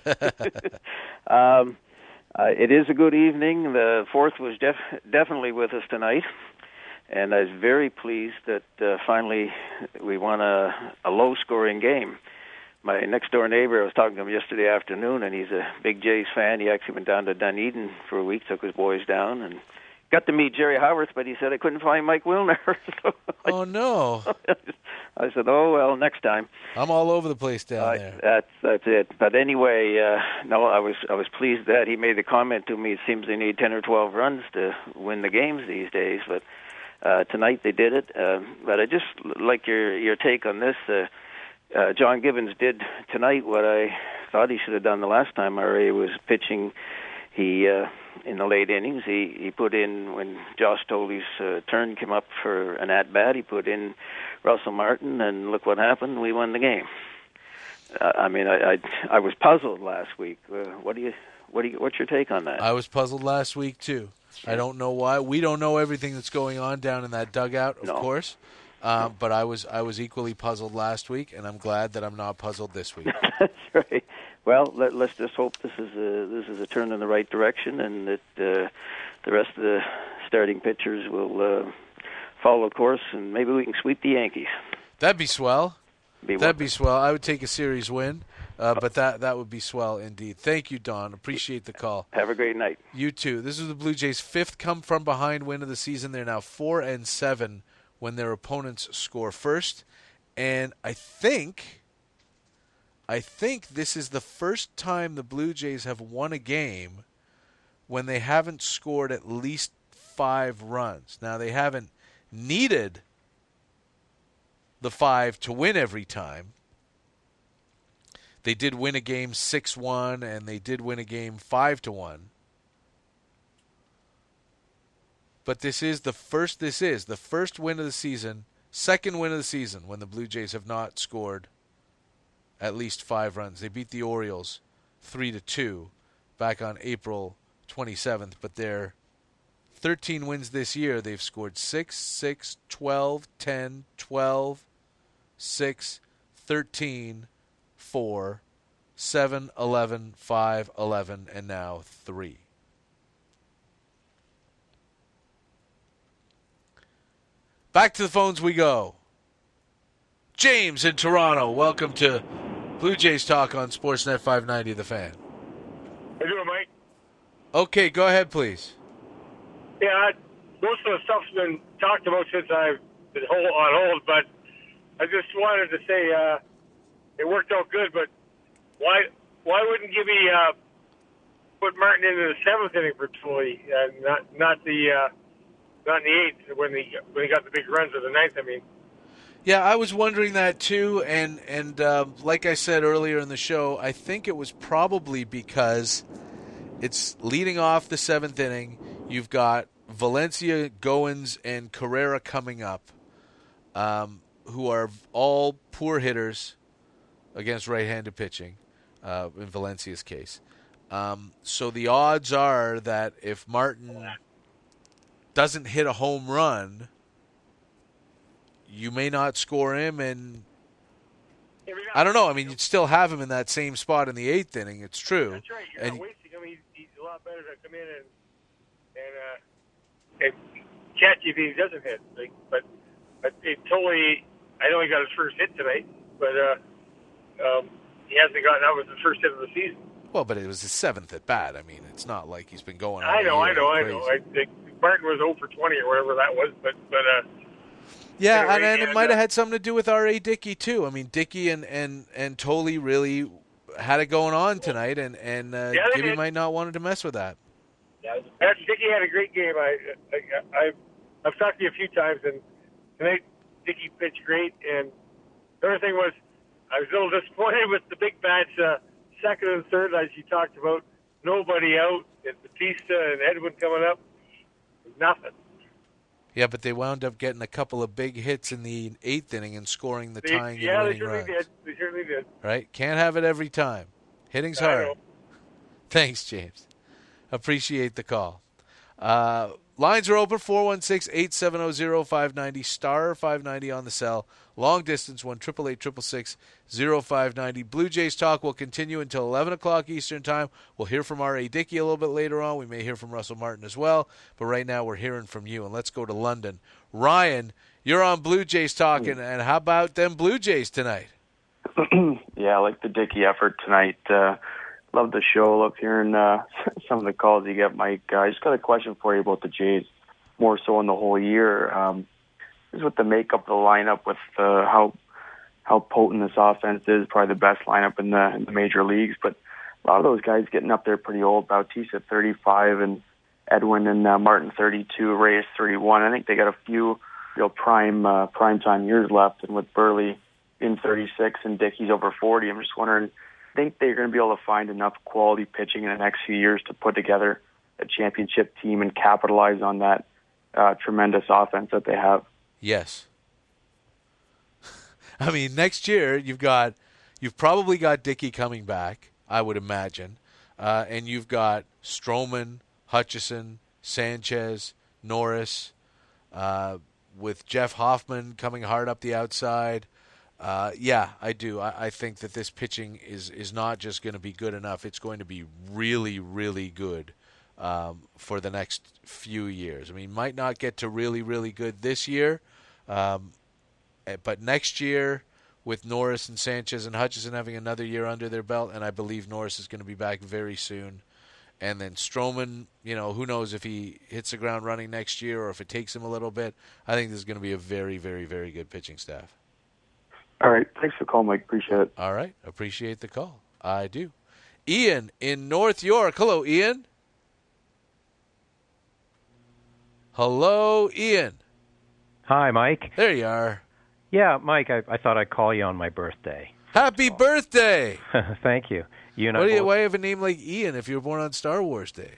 um, uh, it is a good evening. The fourth was def- definitely with us tonight, and I was very pleased that uh, finally we won a, a low-scoring game. My next-door neighbor, I was talking to him yesterday afternoon, and he's a big Jays fan. He actually went down to Dunedin for a week, took his boys down, and got to meet Jerry Howarth, but he said I couldn't find Mike Wilner. so oh, no. I said, oh, well, next time. I'm all over the place down uh, there. That's that's it. But anyway, uh, no, I was I was pleased that he made the comment to me, it seems they need ten or twelve runs to win the games these days. But uh, tonight they did it. Uh, but I just like your, your take on this. Uh, uh, John Gibbons did tonight what I thought he should have done the last time R A was pitching. He, uh, in the late innings, he, he put in, when Josh Toley's uh, turn came up for an at-bat, he put in Russell Martin, and look what happened. We won the game. Uh, I mean, I, I I was puzzled last week. Uh, what do you, what do you, what's your take on that? I was puzzled last week, too. I don't know why. We don't know everything that's going on down in that dugout, of no. course. Uh, no. But I was I was equally puzzled last week, and I'm glad that I'm not puzzled this week. That's right. Well, let, let's just hope this is a this is a turn in the right direction, and that uh, the rest of the starting pitchers will uh, follow course, and maybe we can sweep the Yankees. That'd be swell. Be That'd be swell. I would take a series win, uh, but that that would be swell indeed. Thank you, Don. Appreciate the call. Have a great night. You too. This is the Blue Jays' fifth come-from-behind win of the season. They're now four and seven when their opponents score first, and I think. I think this is the first time the Blue Jays have won a game when they haven't scored at least five runs. Now, they haven't needed the five to win every time. They did win a game six one, and they did win a game five to one. But this is the first, this is the first win of the season, second win of the season when the Blue Jays have not scored at least five runs. They beat the Orioles three to two back on April twenty-seventh, but their thirteen wins this year, they've scored six, six, twelve, ten, twelve, six, thirteen, four, seven, eleven, five, eleven, and now three. Back to the phones we go. James in Toronto, welcome to Blue Jays Talk on Sportsnet five ninety, The Fan. How you doing, Mike? Okay, go ahead, please. Yeah, I, most of the stuff's been talked about since I've been hold, on hold, but I just wanted to say uh, it worked out good, but why why wouldn't Gibby uh, put Martin into the seventh inning for Tolley, uh, not not the uh, not in the eighth when he when he got the big runs, or the ninth? I mean. Yeah, I was wondering that too, and and uh, like I said earlier in the show, I think it was probably because it's leading off the seventh inning. You've got Valencia, Goins, and Carrera coming up, um, who are all poor hitters against right-handed pitching, uh, in Valencia's case. Um, so the odds are that if Martin doesn't hit a home run, you may not score him, and I don't know. I mean, you'd still have him in that same spot in the eighth inning. It's true. That's right. You're and not wasting him. He's, he's a lot better to come in and and, uh, and catch you if he doesn't hit. Like, but but it totally. I know he got his first hit tonight, but uh, um, he hasn't gotten. That was the first hit of the season. Well, but it was his seventh at bat. I mean, it's not like he's been going. I know, I know, I crazy. know. I think Martin was zero for twenty or whatever that was, but but. Uh, Yeah, Anyway, and, and it and, might have uh, had something to do with R A. Dickey, too. I mean, Dickey and, and, and Tolley really had it going on tonight, and, and uh, Yeah, they Gibby did. might not wanted to mess with that. Yeah, Dickey had a great game. I, I, I I've talked to you a few times, and tonight Dickey pitched great. And the other thing was, I was a little disappointed with the big bats, uh, second and third, as you talked about. Nobody out, and Bautista and Edwin coming up. Nothing. Yeah, but they wound up getting a couple of big hits in the eighth inning and scoring the They, tying yeah, and they winning certainly runs. did. They certainly did. Right? Can't have it every time. Hitting's I hard. know. Thanks, James. Appreciate the call. Uh, lines are open, four one six, eight seven zero, zero five nine zero, star five ninety on the cell. Long distance, one eight eight eight, six six six, zero five nine zero. Blue Jays talk will continue until eleven o'clock Eastern Time. We'll hear from R A. Dickey a little bit later on. We may hear from Russell Martin as well. But right now we're hearing from you. And let's go to London. Ryan, you're on Blue Jays talking. And how about them Blue Jays tonight? Yeah, I like the Dickey effort tonight. Uh, love the show. Love hearing uh, some of the calls you get, Mike. Uh, I just got a question for you about the Jays, more so in the whole year. Um, just with the makeup of the lineup, with uh, how how potent this offense is, probably the best lineup in the, in the major leagues. But a lot of those guys getting up there pretty old. Bautista thirty-five, and Edwin and uh, Martin thirty-two, Reyes thirty-one. I think they got a few real prime uh, prime time years left, and with Burley in thirty-six and Dickey's over forty, I'm just wondering, I think they're going to be able to find enough quality pitching in the next few years to put together a championship team and capitalize on that uh, tremendous offense that they have. Yes. I mean, next year you've got, you've probably got Dickey coming back, I would imagine, uh, and you've got Stroman, Hutchison, Sanchez, Norris, uh, with Jeff Hoffman coming hard up the outside. Uh, yeah, I do. I, I think that this pitching is, is not just going to be good enough. It's going to be really, really good um, for the next few years. I mean, might not get to really, really good this year, um, but next year with Norris and Sanchez and Hutchison having another year under their belt, and I believe Norris is going to be back very soon. And then Stroman, you know, who knows if he hits the ground running next year or if it takes him a little bit. I think this is going to be a very, very, very good pitching staff. All right. Thanks for the call, Mike. Appreciate it. All right. Appreciate the call. I do. Ian in North York. Hello, Ian. Hello, Ian. Hi, Mike. There you are. Yeah, Mike, I, I thought I'd call you on my birthday. Happy birthday. Thank you. You and What I do you, both- why have a name like Ian if you were born on Star Wars Day?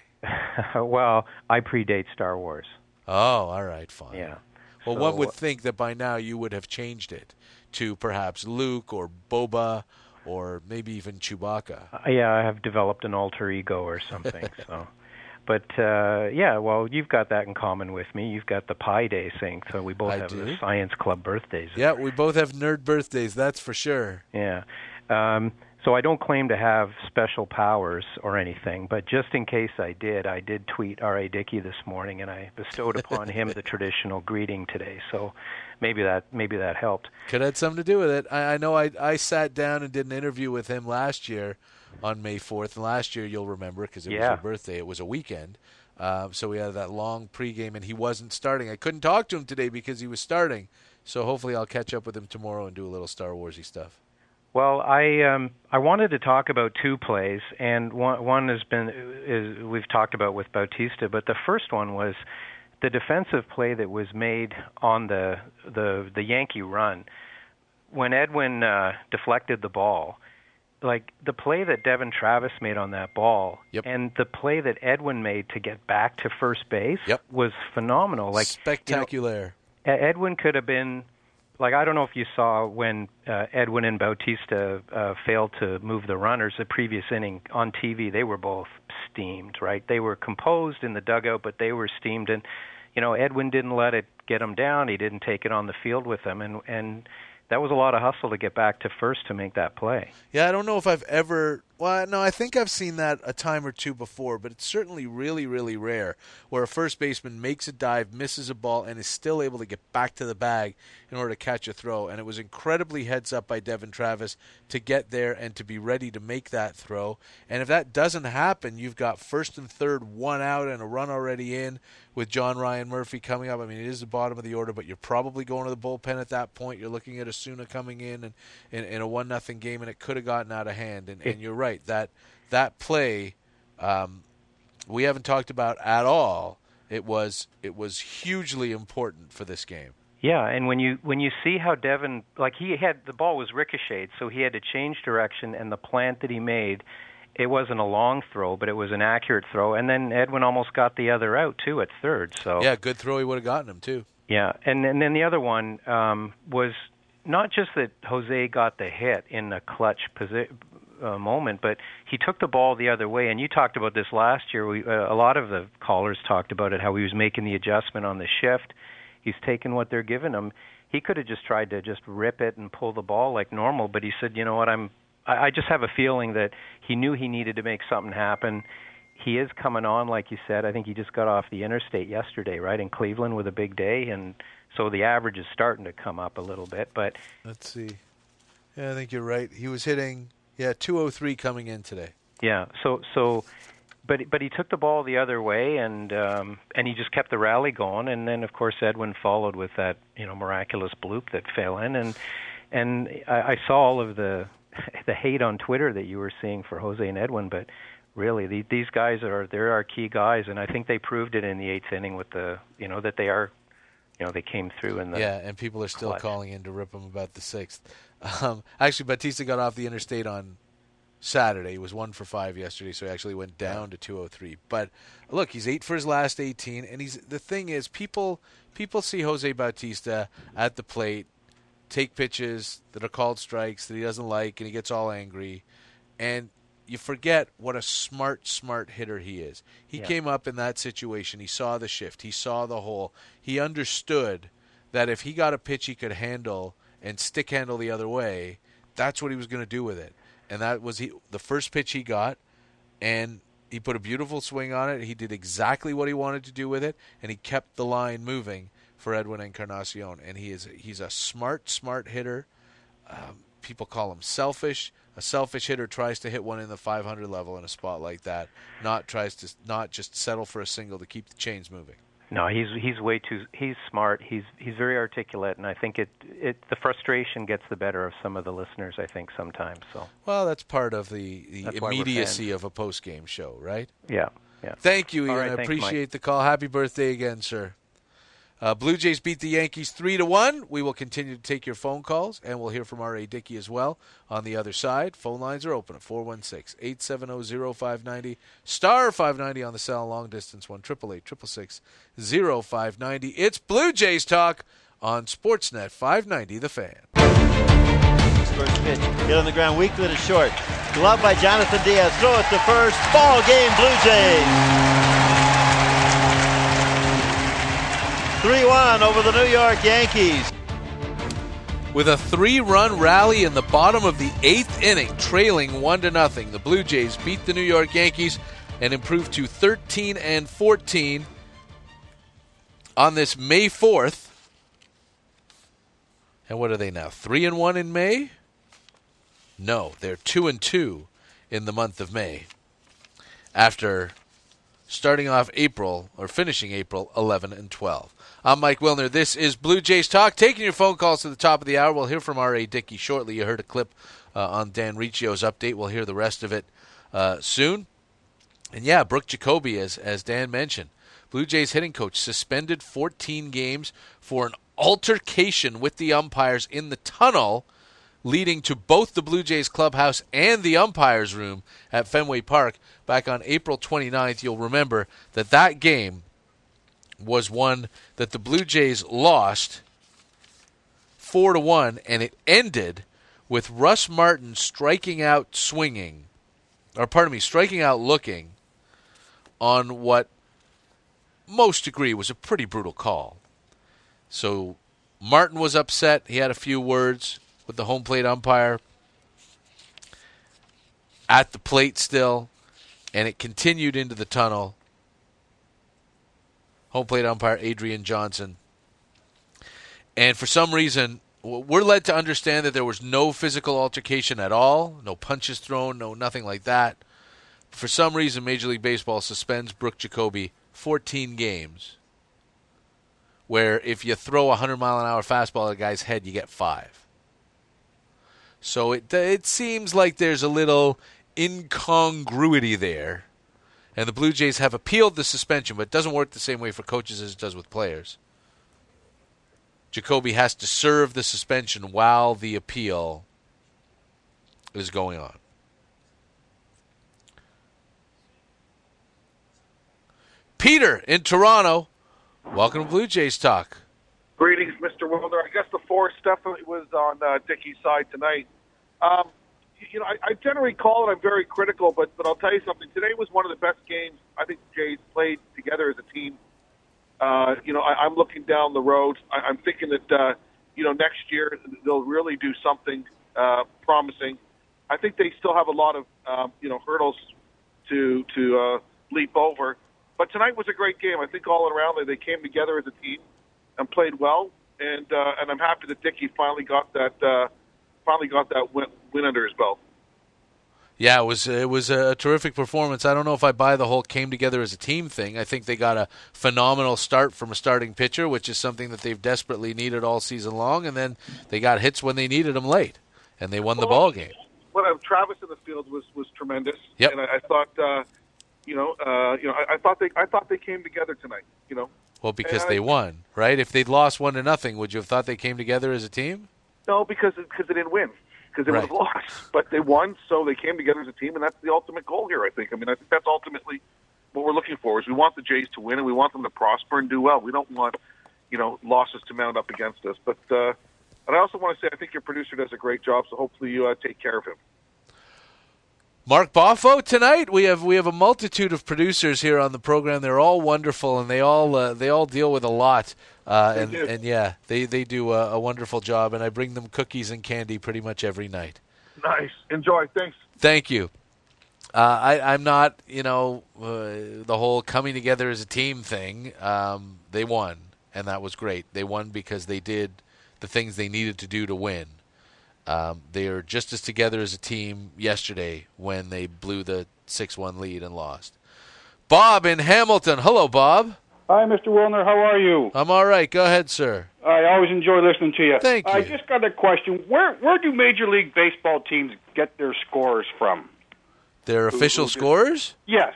well, I predate Star Wars. Oh, all right, fine. Yeah. Well, So- one would think that by now you would have changed it to perhaps Luke or Boba or maybe even Chewbacca. Uh, yeah, I have developed an alter ego or something. so, But, uh, yeah, well, you've got that in common with me. You've got the Pi Day thing, so we both I have do. the Science Club birthdays. Yeah, we both have nerd birthdays, that's for sure. Yeah. Um, so I don't claim to have special powers or anything, but just in case I did, I did tweet R A. Dickey this morning, and I bestowed upon him the traditional greeting today. So maybe that maybe that helped. Could have had something to do with it. I, I know I, I sat down and did an interview with him last year on May fourth. And last year, you'll remember, because it was Yeah. your birthday, it was a weekend. Uh, so we had that long pregame, and he wasn't starting. I couldn't talk to him today because he was starting. So hopefully I'll catch up with him tomorrow and do a little Star Warsy stuff. Well, I um, I wanted to talk about two plays, and one one has been is we've talked about with Bautista, but the first one was the defensive play that was made on the the the Yankee run when Edwin uh, deflected the ball. Like the play that Devin Travis made on that ball, and the play that Edwin made to get back to first base yep. was phenomenal. Like spectacular. You know, Edwin could have been. Like, I don't know if you saw when uh, Edwin and Bautista uh, failed to move the runners the previous inning on T V. They were both steamed, right? They were composed in the dugout, but they were steamed. And, you know, Edwin didn't let it get him down. He didn't take it on the field with him. And, and that was a lot of hustle to get back to first to make that play. Yeah, I don't know if I've ever – well, no, I think I've seen that a time or two before, but it's certainly really, really rare where a first baseman makes a dive, misses a ball, and is still able to get back to the bag in order to catch a throw. And it was incredibly heads up by Devin Travis to get there and to be ready to make that throw. And if that doesn't happen, you've got first and third, one out and a run already in with John Ryan Murphy coming up. I mean, it is the bottom of the order, but you're probably going to the bullpen at that point. You're looking at Asuna coming in and in, in a one nothing game, and it could have gotten out of hand. And, and you're right, that that play um, we haven't talked about at all. It was it was hugely important for this game. Yeah, and when you when you see how Devin, like he had, the ball was ricocheted, so he had to change direction, and the plant that he made, it wasn't a long throw, but it was an accurate throw, and then Edwin almost got the other out, too, at third. So Yeah, good throw. He would have gotten him, too. Yeah, and, and then the other one um, was not just that Jose got the hit in the clutch posi- uh, moment, but he took the ball the other way, and you talked about this last year. We, uh, a lot of the callers talked about it, how he was making the adjustment on the shift. He's taking what they're giving him. He could have just tried to just rip it and pull the ball like normal, but he said, you know what, I'm. I, I just have a feeling that he knew he needed to make something happen. He is coming on, like you said. I think he just got off the interstate yesterday, right, in Cleveland with a big day, and so the average is starting to come up a little bit. But let's see. Yeah, I think you're right. He was hitting, yeah, two oh three coming in today. Yeah, so so. But but he took the ball the other way, and um, and he just kept the rally going. And then, of course, Edwin followed with that you know miraculous bloop that fell in. And and I, I saw all of the the hate on Twitter that you were seeing for Jose and Edwin. But really, the, these guys are they're our key guys, and I think they proved it in the eighth inning with the you know that they are you know they came through in the yeah. And people are still clutch. calling in to rip him about the sixth. Um, actually, Bautista got off the interstate on Saturday. He was one for five yesterday, so he actually went down to two oh three. But look, he's eight for his last eighteen, and he's the thing is people people see Jose Bautista at the plate take pitches that are called strikes that he doesn't like, and he gets all angry, and you forget what a smart, smart hitter he is. He Yeah. came up in that situation. He saw the shift. He saw the hole. He understood that if he got a pitch he could handle and stick handle the other way, that's what he was going to do with it. And that was he, the first pitch he got, and he put a beautiful swing on it. He did exactly what he wanted to do with it, and he kept the line moving for Edwin Encarnacion. And he is he's a smart, smart hitter. Um, people call him selfish. A selfish hitter tries to hit one in the five hundred level in a spot like that, not tries to not just settle for a single to keep the chains moving. No, he's he's way too he's smart. He's he's very articulate, and I think it it the frustration gets the better of some of the listeners. I think sometimes. So well, that's part of the, the That's why we're immediacy fans. of a post game show, right? Yeah, yeah. Thank you, Ian. All right, I thanks, appreciate Mike. the call. Happy birthday again, sir. Uh, Blue Jays beat the Yankees three to one. We will continue to take your phone calls, and we'll hear from R A. Dickey as well on the other side. Phone lines are open at four one six, eight seven zero, zero five nine zero, star five ninety on the cell, long distance one, eight eight eight, six six six, zero five nine zero. It's Blue Jays Talk on Sportsnet five ninety, The Fan. First pitch, hit on the ground, weakly to short. Glove by Jonathan Diaz, throw it to first. Ball game, Blue Jays. three one over the New York Yankees. With a three-run rally in the bottom of the eighth inning, trailing one to nothing, the Blue Jays beat the New York Yankees and improved to thirteen and fourteen on this May fourth. And what are they now? Three and one in May? No, they're two and two in the month of May. After starting off April or finishing April eleven and twelve. I'm Mike Wilner. This is Blue Jays Talk. Taking your phone calls to the top of the hour. We'll hear from R A. Dickey shortly. You heard a clip uh, on Dan Riccio's update. We'll hear the rest of it uh, soon. And yeah, Brooke Jacoby, as as Dan mentioned, Blue Jays hitting coach, suspended fourteen games for an altercation with the umpires in the tunnel, leading to both the Blue Jays clubhouse and the umpires' room at Fenway Park back on April twenty-ninth. You'll remember that that game was one that the Blue Jays lost four to one, and it ended with Russ Martin striking out swinging, or pardon me, striking out looking on what most agree was a pretty brutal call. So Martin was upset. He had a few words with the home plate umpire at the plate still, and it continued into the tunnel. Home plate umpire Adrian Johnson. And for some reason, we're led to understand that there was no physical altercation at all, no punches thrown, no nothing like that. For some reason, Major League Baseball suspends Brooke Jacoby fourteen games, where if you throw a one hundred mile an hour fastball at a guy's head, you get five. So it it seems like there's a little incongruity there. And the Blue Jays have appealed the suspension, but it doesn't work the same way for coaches as it does with players. Jacoby has to serve the suspension while the appeal is going on. Peter in Toronto, welcome to Blue Jays Talk. Greetings, Mister Wilder. I guess the force definitely was on uh, Dickey's side tonight. Um, you know, I, I generally call it, I'm very critical, but but I'll tell you something. Today was one of the best games I think the Jays played together as a team. Uh, you know, I, I'm looking down the road. I, I'm thinking that, uh, you know, next year they'll really do something uh, promising. I think they still have a lot of, um, you know, hurdles to to uh, leap over. But tonight was a great game. I think all around they, they came together as a team and played well. And uh, and I'm happy that Dickey finally got that uh, finally got that win, win under his belt. Yeah, it was it was a terrific performance. I don't know if I buy the whole came together as a team thing. I think they got a phenomenal start from a starting pitcher, which is something that they've desperately needed all season long. And then they got hits when they needed them late, and they won the ball game. Well, uh, Travis in the field was, was tremendous. Yep. And I, I thought, uh, you know, uh, you know, I, I thought they I thought they came together tonight. You know. Well, because And they I- won, right? If they'd lost one to nothing, would you have thought they came together as a team? No, because because they didn't win. Because they Right. would have lost. But they won, so they came together as a team, and that's the ultimate goal here, I think. I mean, I think that's ultimately what we're looking for, is we want the Jays to win, and we want them to prosper and do well. We don't want, you know, losses to mount up against us. But uh, and I also want to say I think your producer does a great job, so hopefully you uh, take care of him. Mark Boffo tonight. We have we have a multitude of producers here on the program. They're all wonderful, and they all uh, they all deal with a lot. Uh, They and do. and yeah, they they do a, a wonderful job. And I bring them cookies and candy pretty much every night. Nice. Enjoy. Thanks. Thank you. Uh, I, I'm not, you know, uh, the whole coming together as a team thing. Um, they won, and that was great. They won because they did the things they needed to do to win. Um, they are just as together as a team yesterday when they blew the six one lead and lost. Bob in Hamilton. Hello, Bob. Hi, Mister Wilner. How are you? I'm all right. Go ahead, sir. I always enjoy listening to you. Thank I you. just got a question. Where where do Major League Baseball teams get their scores from? Their official who just- scores? Yes.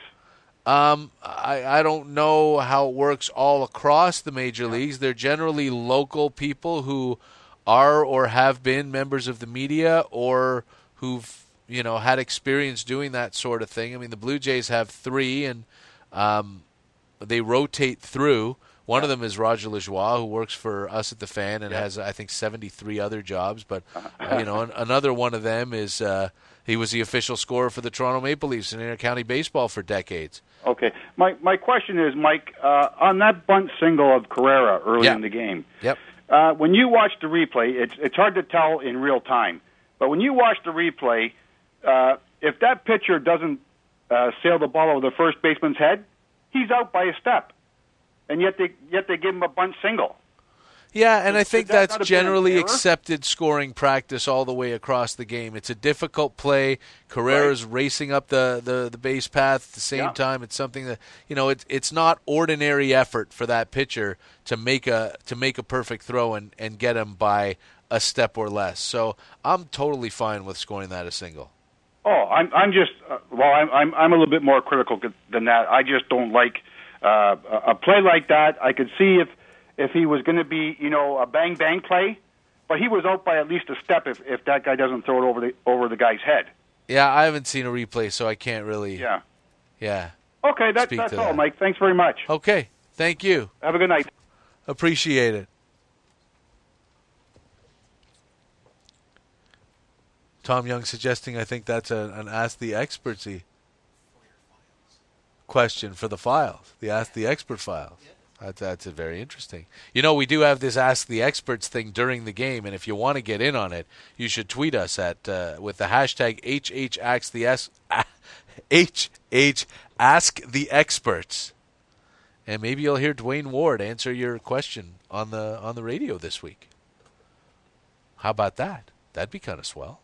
Um, I, I don't know how it works all across the major leagues. They're generally local people who are or have been members of the media or who've, you know, had experience doing that sort of thing. I mean, the Blue Jays have three, and um, they rotate through. One of them is Roger Lajoie, who works for us at The Fan and has, I think, seventy-three other jobs. But, uh, you know, an, another one of them is uh, he was the official scorer for the Toronto Maple Leafs in intercounty baseball for decades. Okay. My my question is, Mike, uh, on that bunt single of Carrera early Yeah. in the game. Yep. Uh, when you watch the replay, it's it's hard to tell in real time. But when you watch the replay, uh, if that pitcher doesn't uh, sail the ball over the first baseman's head, he's out by a step, and yet they yet they give him a bunt single. Yeah, and I think that not that's have been an generally error? accepted scoring practice all the way across the game. It's a difficult play. Carrera's racing up the, the, the base path at the same Yeah. time. It's something that, you know, it's it's not ordinary effort for that pitcher to make a to make a perfect throw and, and get him by a step or less. So I'm totally fine with scoring that a single. Oh, I'm I'm just uh, well, I'm I'm I'm a little bit more critical than that. I just don't like uh, a a play like that. I could see if if he was going to be, you know, a bang bang play, but he was out by at least a step if if that guy doesn't throw it over the over the guy's head. Yeah, I haven't seen a replay, so I can't really. Yeah. Yeah. Okay, that, Speak that's to all, that. Mike. Thanks very much. Okay. Thank you. Have a good night. Appreciate it. Tom Young suggesting I think that's a, an Ask the Expertsy question for the files, the Ask the Expert files. That's, that's a very interesting. You know, we do have this Ask the Experts thing during the game, and if you want to get in on it, you should tweet us at uh, with the hashtag H H Ask the S H H Ask the Experts, and maybe you'll hear Dwayne Ward answer your question on the on the radio this week. How about that? That'd be kind of swell.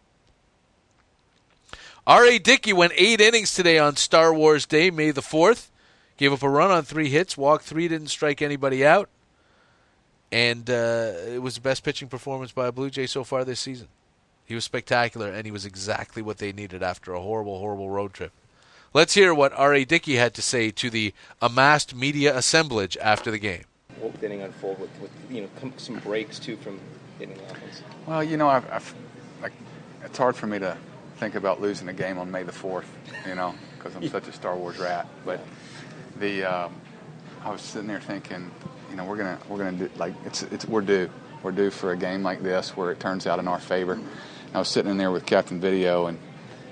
R A. Dickey went eight innings today on Star Wars Day, May the fourth. Gave up a run on three hits, walked three, didn't strike anybody out. And uh, it was the best pitching performance by a Blue Jay so far this season. He was spectacular, and he was exactly what they needed after a horrible, horrible road trip. Let's hear what R A. Dickey had to say to the amassed media assemblage after the game. eighth inning unfold with, with you know com- some breaks too from hitting the offense? Well, you know, I've, I've, like, it's hard for me to think about losing a game on May the fourth, you know, because I'm such a Star Wars rat. But the um, I was sitting there thinking, you know, we're gonna we're gonna do like it's it's we're due we're due for a game like this where it turns out in our favor. And I was sitting in there with Captain Video and.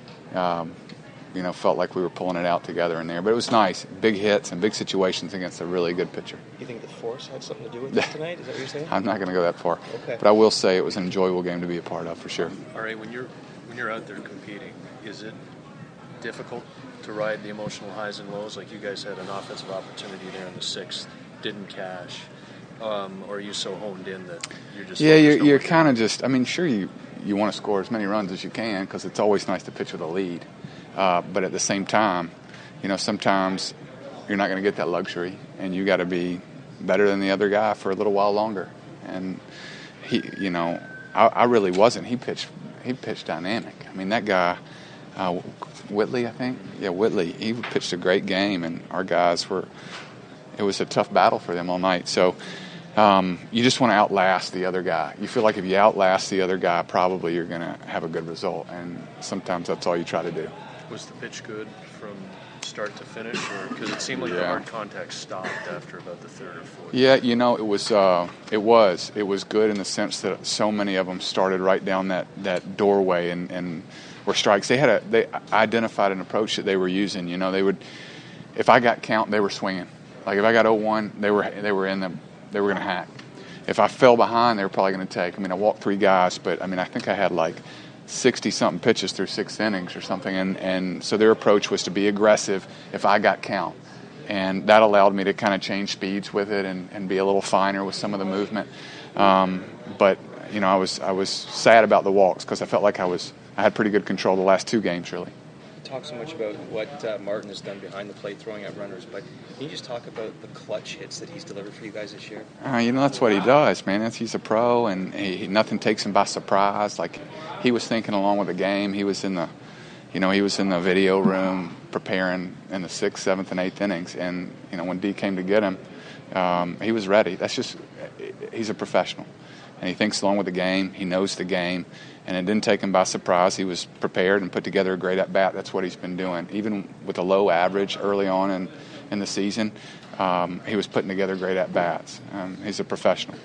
Um, you know, felt like we were pulling it out together in there. But it was nice. Big hits and big situations against a really good pitcher. You think the force had something to do with this tonight? Is that what you're saying? I'm not going to go that far. Okay. But I will say it was an enjoyable game to be a part of, for sure. All right, when you're when you're out there competing, is it difficult to ride the emotional highs and lows? Like you guys had an offensive opportunity there in the sixth, didn't cash. Um, or are you so honed in that you're just... Yeah, you're, you're kind of just... I mean, sure, you, you want to score as many runs as you can because it's always nice to pitch with a lead. Uh, but at the same time, you know, sometimes you're not going to get that luxury, and you got to be better than the other guy for a little while longer. And he, you know, I, I really wasn't. He pitched, he pitched dynamic. I mean, that guy, uh, Whitley, I think, yeah, Whitley. He pitched a great game, and our guys were. It was a tough battle for them all night. So um, you just want to outlast the other guy. You feel like if you outlast the other guy, probably you're going to have a good result. And sometimes that's all you try to do. Was the pitch good from start to finish, or because it seemed like yeah. the hard contact stopped after about the third or fourth? Yeah, you know, it was uh, it was it was good in the sense that so many of them started right down that, that doorway and, and were strikes. They had a they identified an approach that they were using. You know, they would if I got count, they were swinging. Like if I got oh one, they were they were in the they were going to hack. If I fell behind, they were probably going to take. I mean, I walked three guys, but I mean, I think I had like sixty-something pitches through six innings or something, and, and so their approach was to be aggressive if I got count. And that allowed me to kind of change speeds with it and, and be a little finer with some of the movement. Um, but, you know, I was I was sad about the walks because I felt like I was I had pretty good control the last two games, really. Talk so much about what uh, Martin has done behind the plate, throwing out runners, but can you just talk about the clutch hits that he's delivered for you guys this year? Uh, you know, that's what he does, man. That's, he's a pro, and he, he, nothing takes him by surprise. Like, he was thinking along with the game. He was in the, you know, he was in the video room preparing in the sixth, seventh, and eighth innings, and you know, when D came to get him, um, he was ready. That's just, he's a professional, and he thinks along with the game. He knows the game. And it didn't take him by surprise. He was prepared and put together a great at-bat. That's what he's been doing. Even with a low average early on in, in the season, um, he was putting together great at-bats. Um, he's a professional.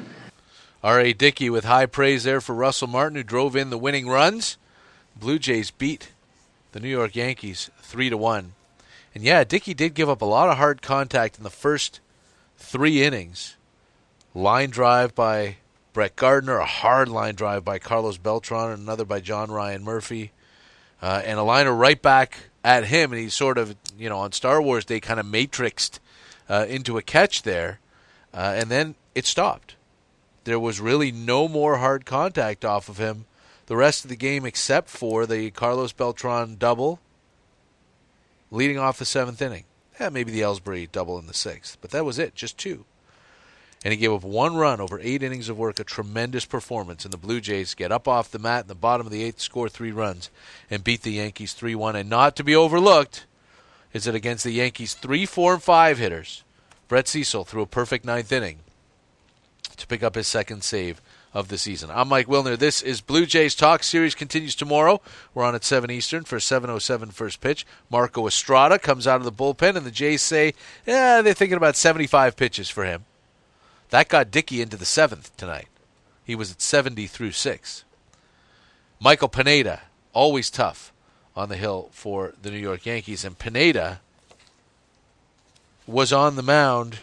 R A. Dickey with high praise there for Russell Martin, who drove in the winning runs. Blue Jays beat the New York Yankees three to one. And, yeah, Dickey did give up a lot of hard contact in the first three innings. Line drive by Brett Gardner, a hard line drive by Carlos Beltran, and another by John Ryan Murphy, uh, and a liner right back at him, and he sort of, you know, on Star Wars Day kind of matrixed uh, into a catch there, uh, and then it stopped. There was really no more hard contact off of him the rest of the game except for the Carlos Beltran double leading off the seventh inning. Yeah, maybe the Ellsbury double in the sixth, but that was it, just two. And he gave up one run over eight innings of work, a tremendous performance. And the Blue Jays get up off the mat in the bottom of the eighth, score three runs, and beat the Yankees three one. And not to be overlooked is that against the Yankees' three, four, and five hitters, Brett Cecil threw a perfect ninth inning to pick up his second save of the season. I'm Mike Wilner. This is Blue Jays Talk. Series continues tomorrow. We're on at seven Eastern for a seven oh seven first pitch. Marco Estrada comes out of the bullpen, and the Jays say, yeah, they're thinking about seventy-five pitches for him. That got Dickey into the seventh tonight. He was at seventy through six. Michael Pineda, always tough on the hill for the New York Yankees. And Pineda was on the mound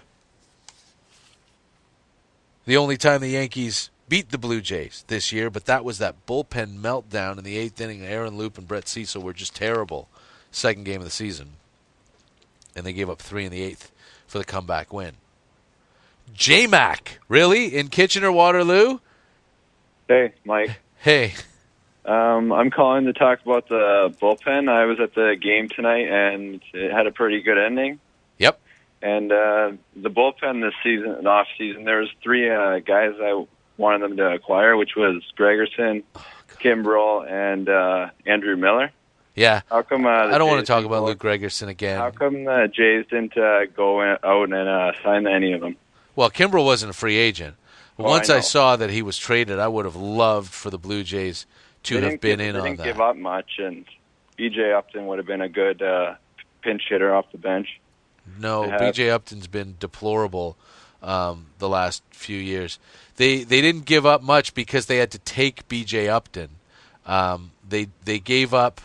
the only time the Yankees beat the Blue Jays this year, but that was that bullpen meltdown in the eighth inning. Aaron Loop and Brett Cecil were just terrible second game of the season. And they gave up three in the eighth for the comeback win. J-Mac, really? In Kitchener-Waterloo? Hey, Mike. Hey. Um, I'm calling to talk about the bullpen. I was at the game tonight, and it had a pretty good ending. Yep. And uh, the bullpen this season, off season, there was three uh, guys I wanted them to acquire, which was Gregerson, oh, Kimbrel, and uh, Andrew Miller. Yeah. How come? Uh, I don't Jays want to talk about Luke Gregerson again. How come the Jays didn't uh, go in, out and uh, sign any of them? Well, Kimbrel wasn't a free agent. Oh, Once I I, know. saw that he was traded, I would have loved for the Blue Jays to They have didn't been give, in they on didn't that. give up much, and B J Upton would have been a good uh, pinch hitter off the bench. No, to have. B J Upton's been deplorable um, the last few years. They they didn't give up much because they had to take B J Upton. Um, they they gave up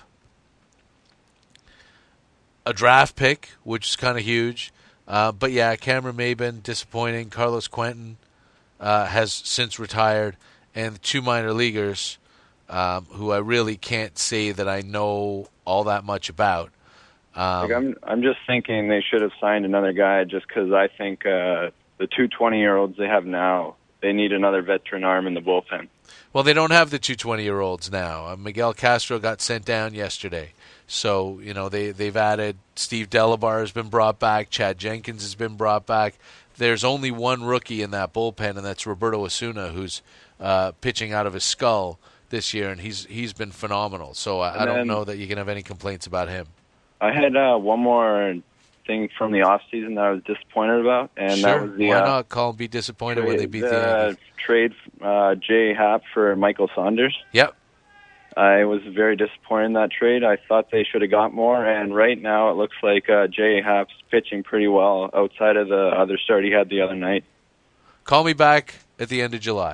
a draft pick, which is kind of huge. Uh, but yeah, Cameron Maben, disappointing. Carlos Quentin uh, has since retired, and the two minor leaguers, um, who I really can't say that I know all that much about. Um, like I'm, I'm just thinking they should have signed another guy, just because I think uh, the two twenty-year-olds they have now, they need another veteran arm in the bullpen. Well, they don't have the two twenty-year-olds now. Uh, Miguel Castro got sent down yesterday. So, you know, they, they've added Steve Delabar has been brought back. Chad Jenkins has been brought back. There's only one rookie in that bullpen, and that's Roberto Osuna, who's uh, pitching out of his skull this year, and he's he's been phenomenal. So I, I don't then- know that you can have any complaints about him. I had uh, one more thing from the off season that I was disappointed about, and sure, that was the why uh, not call and be disappointed when they beat the uh, Yankees? trade uh, Jay Happ for Michael Saunders. Yep. I was very disappointed in that trade. I thought they should have got more, and right now it looks like uh, Jay Happ's pitching pretty well outside of the other start he had the other night. Call me back at the end of July.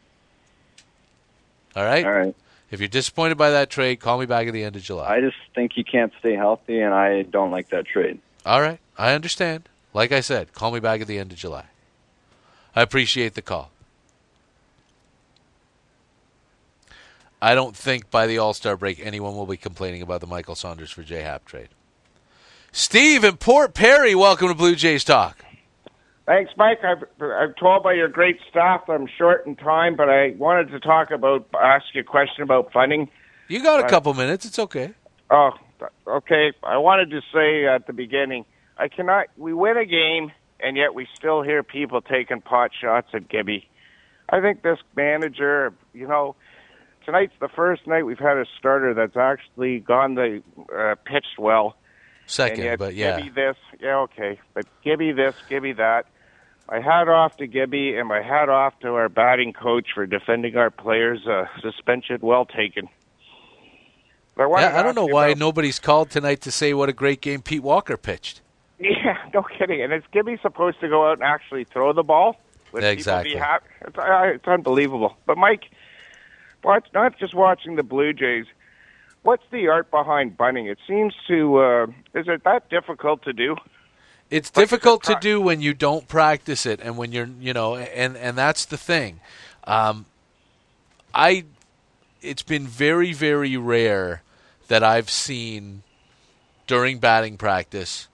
All right? All right. If you're disappointed by that trade, call me back at the end of July. I just think he can't stay healthy, and I don't like that trade. All right. I understand. Like I said, call me back at the end of July. I appreciate the call. I don't think by the All-Star break anyone will be complaining about the Michael Saunders for J Happ trade. Steve in Port Perry, welcome to Blue Jays Talk. Thanks, Mike. I've, I'm told by your great staff I'm short in time, but I wanted to talk about, ask you a question about funding. You got a Uh, couple minutes. It's okay. Oh, okay. I wanted to say at the beginning, I cannot. We win a game, and yet we still hear people taking pot shots at Gibby. I think this manager, you know, tonight's the first night we've had a starter that's actually gone the uh, pitched well. Second, and yet but yeah. Gibby this, yeah, okay, but Gibby this, Gibby that. My hat off to Gibby, and my hat off to our batting coach for defending our players. Uh, suspension well taken. But I, wanted Yeah, to I don't ask know you why about- nobody's called tonight to say what a great game Pete Walker pitched. Yeah, no kidding. And is Gibby supposed to go out and actually throw the ball? Would people Exactly. Be happy? It's, uh, it's unbelievable. But Mike, watch, not just watching the Blue Jays. What's the art behind bunting? It seems to. Uh, is it that difficult to do? It's difficult to do when you don't practice it, and when you're, you know, and and that's the thing. Um, I, it's been very, very rare that I've seen during batting practice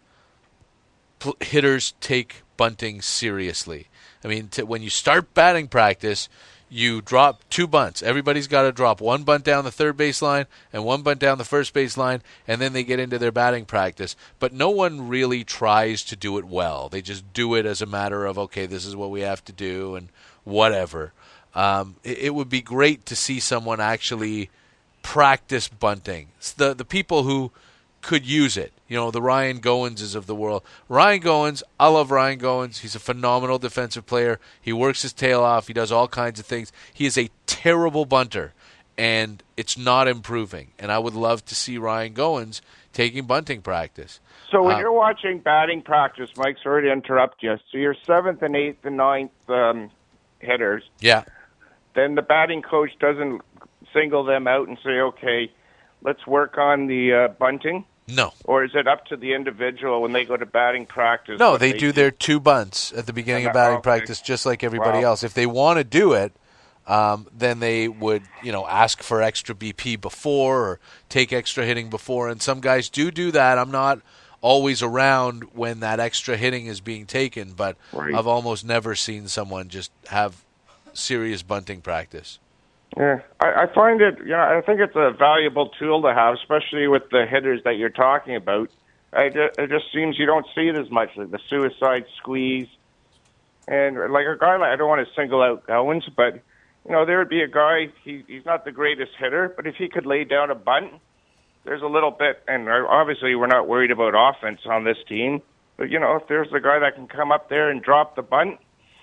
pl- hitters take bunting seriously. I mean, to, when you start batting practice, you drop two bunts. Everybody's got to drop one bunt down the third base line and one bunt down the first base line, and then they get into their batting practice. But no one really tries to do it well. They just do it as a matter of, okay, this is what we have to do and whatever. Um, it, it would be great to see someone actually practice bunting. It's the the people who could use it. You know, the Ryan Goenses of the world. Ryan Goens, I love Ryan Goens. He's a phenomenal defensive player. He works his tail off. He does all kinds of things. He is a terrible bunter, and it's not improving. And I would love to see Ryan Goens taking bunting practice. So when Uh, you're watching batting practice, Mike, sorry to interrupt you. So your seventh and eighth and ninth um, hitters. Yeah. Then the batting coach doesn't single them out and say, okay, let's work on the uh, bunting? No. Or is it up to the individual when they go to batting practice? No, what they do their two bunts at the beginning of And, batting okay. practice, just like everybody Wow. else. If they want to do it, um, then they would, you know, ask for extra B P before or take extra hitting before. And some guys do do that. I'm not always around when that extra hitting is being taken, but Right. I've almost never seen someone just have serious bunting practice. Yeah, I, I find it. You know, I think it's a valuable tool to have, especially with the hitters that you're talking about. I just, it just seems you don't see it as much, like the suicide squeeze, and like a guy like I don't want to single out Owens, but you know there would be a guy. He, he's not the greatest hitter, but if he could lay down a bunt, there's a little bit. And obviously, we're not worried about offense on this team, but you know if there's a guy that can come up there and drop the bunt,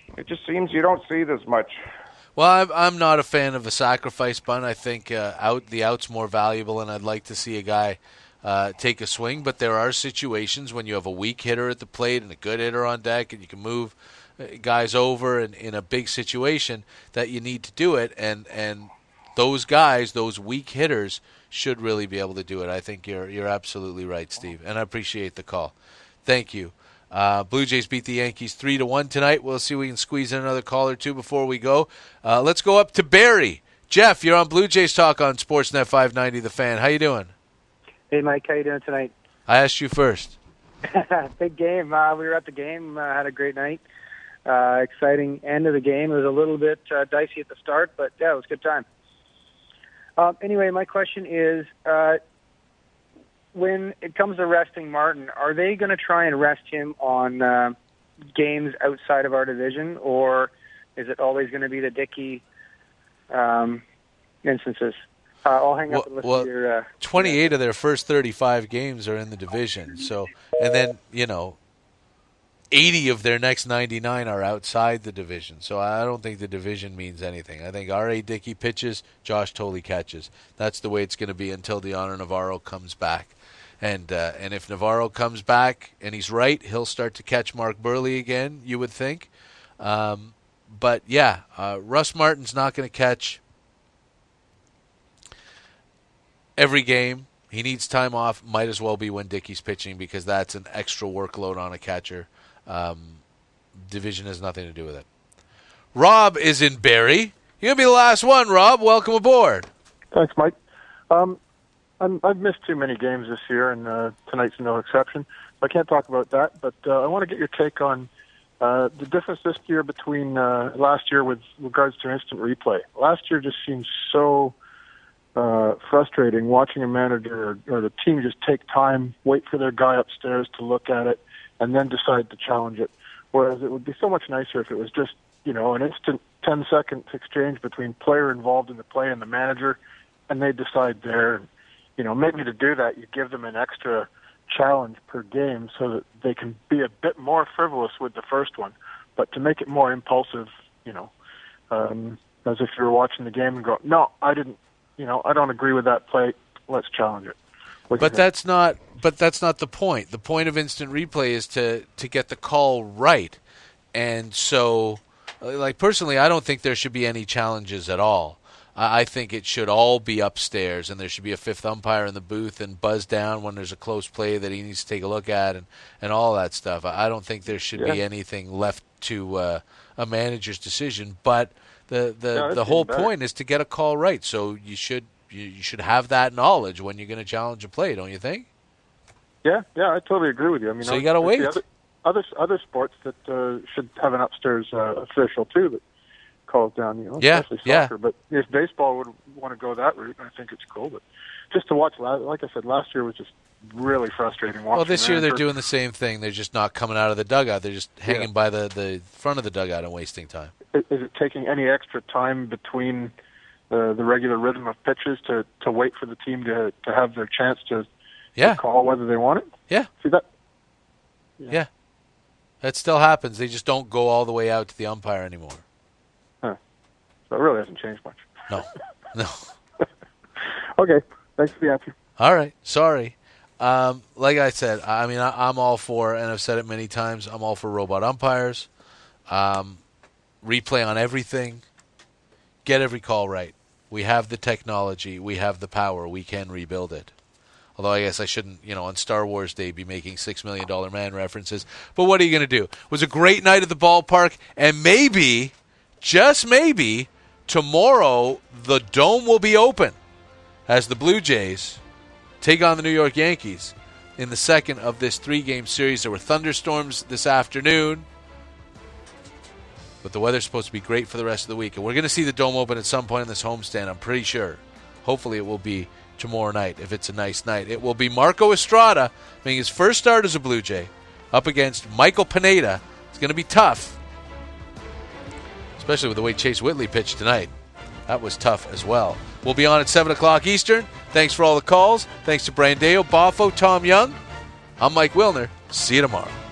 it just seems you don't see it as much. Well, I'm, I'm not a fan of a sacrifice bunt. I think uh, out the out's more valuable, and I'd like to see a guy uh, take a swing. But there are situations when you have a weak hitter at the plate and a good hitter on deck, and you can move guys over in, in a big situation that you need to do it. And and those guys, those weak hitters, should really be able to do it. I think you're you're absolutely right, Steve, and I appreciate the call. Thank you. Uh, Blue Jays beat the Yankees three to one tonight. We'll see if we can squeeze in another call or two before we go. Uh, let's go up to Barrie. Jeff, you're on Blue Jays Talk on Sportsnet five ninety The Fan. How you doing? Hey, Mike. How you doing tonight? I asked you first. Big game. Uh, we were at the game. Uh, had a great night. Uh, exciting end of the game. It was a little bit uh, dicey at the start, but yeah, it was a good time. Uh, anyway, my question is, uh, when it comes to resting Martin, are they going to try and rest him on uh, games outside of our division, or is it always going to be the Dickey um, instances? Uh, I'll hang up well, and listen well, to your... Uh, twenty-eight of their first thirty-five games are in the division. So, and then, you know, eighty of their next ninety-nine are outside the division. So I don't think the division means anything. I think R A. Dickey pitches, Josh Thole catches. That's the way it's going to be until Deoner Navarro comes back. And uh, and if Navarro comes back and he's right, he'll start to catch Mark Burley again, you would think. Um, but, yeah, uh, Russ Martin's not going to catch every game. He needs time off. Might as well be when Dickey's pitching because that's an extra workload on a catcher. Um, division has nothing to do with it. Rob is in Barrie. You're going to be the last one, Rob. Welcome aboard. Thanks, Mike. Um, I'm, I've missed too many games this year, and uh, tonight's no exception. I can't talk about that, but uh, I want to get your take on uh, the difference this year between uh, last year with regards to instant replay. Last year just seemed so uh, frustrating watching a manager or, or the team just take time, wait for their guy upstairs to look at it, and then decide to challenge it. Whereas it would be so much nicer if it was just, you know, an instant ten-second exchange between player involved in the play and the manager, and they decide there. You know, maybe to do that, you give them an extra challenge per game so that they can be a bit more frivolous with the first one. But to make it more impulsive, you know, um, as if you were watching the game and go, no, I didn't, you know, I don't agree with that play. Let's challenge it. What But that's not. But that's not the point. The point of instant replay is to to get the call right. And so, like personally, I don't think there should be any challenges at all. I think it should all be upstairs, and there should be a fifth umpire in the booth and buzz down when there's a close play that he needs to take a look at and, and all that stuff. I don't think there should yeah. be anything left to uh, a manager's decision. But the the, no, the whole point is to get a call right. So you should you, you should have that knowledge when you're going to challenge a play, don't you think? Yeah, yeah, I totally agree with you. I mean, so you got to wait. Other, other other sports that uh, should have an upstairs uh, official too that calls down, you know, yeah, especially yeah. soccer. But if baseball would want to go that route, I think it's cool. But just to watch, like I said, last year was just really frustrating. Well, this year they're for, doing the same thing. They're just not coming out of the dugout. They're just hanging yeah. by the, the front of the dugout and wasting time. Is, is it taking any extra time between the the regular rhythm of pitches to, to wait for the team to, to have their chance to, yeah. to call whether they want it? Yeah. See that? Yeah. yeah. That still happens. They just don't go all the way out to the umpire anymore. Huh. So it really hasn't changed much. No. No. Okay. Thanks for the answer. All right. Sorry. Um, like I said, I mean, I, I'm all for, and I've said it many times, I'm all for robot umpires. Um, replay on everything. Get every call right. We have the technology. We have the power. We can rebuild it. Although I guess I shouldn't, you know, on Star Wars Day be making Six Million Dollar Man references. But what are you going to do? It was a great night at the ballpark, and maybe, just maybe, tomorrow the Dome will be open as the Blue Jays take on the New York Yankees in the second of this three-game series. There were thunderstorms this afternoon, but the weather's supposed to be great for the rest of the week. And we're going to see the Dome open at some point in this homestand, I'm pretty sure. Hopefully it will be tomorrow night if it's a nice night. It will be Marco Estrada making his first start as a Blue Jay up against Michael Pineda. It's going to be tough, especially with the way Chase Whitley pitched tonight. That was tough as well. We'll be on at seven o'clock Eastern. Thanks for all the calls. Thanks to Brandeo, Boffo, Tom Young. I'm Mike Wilner. See you tomorrow.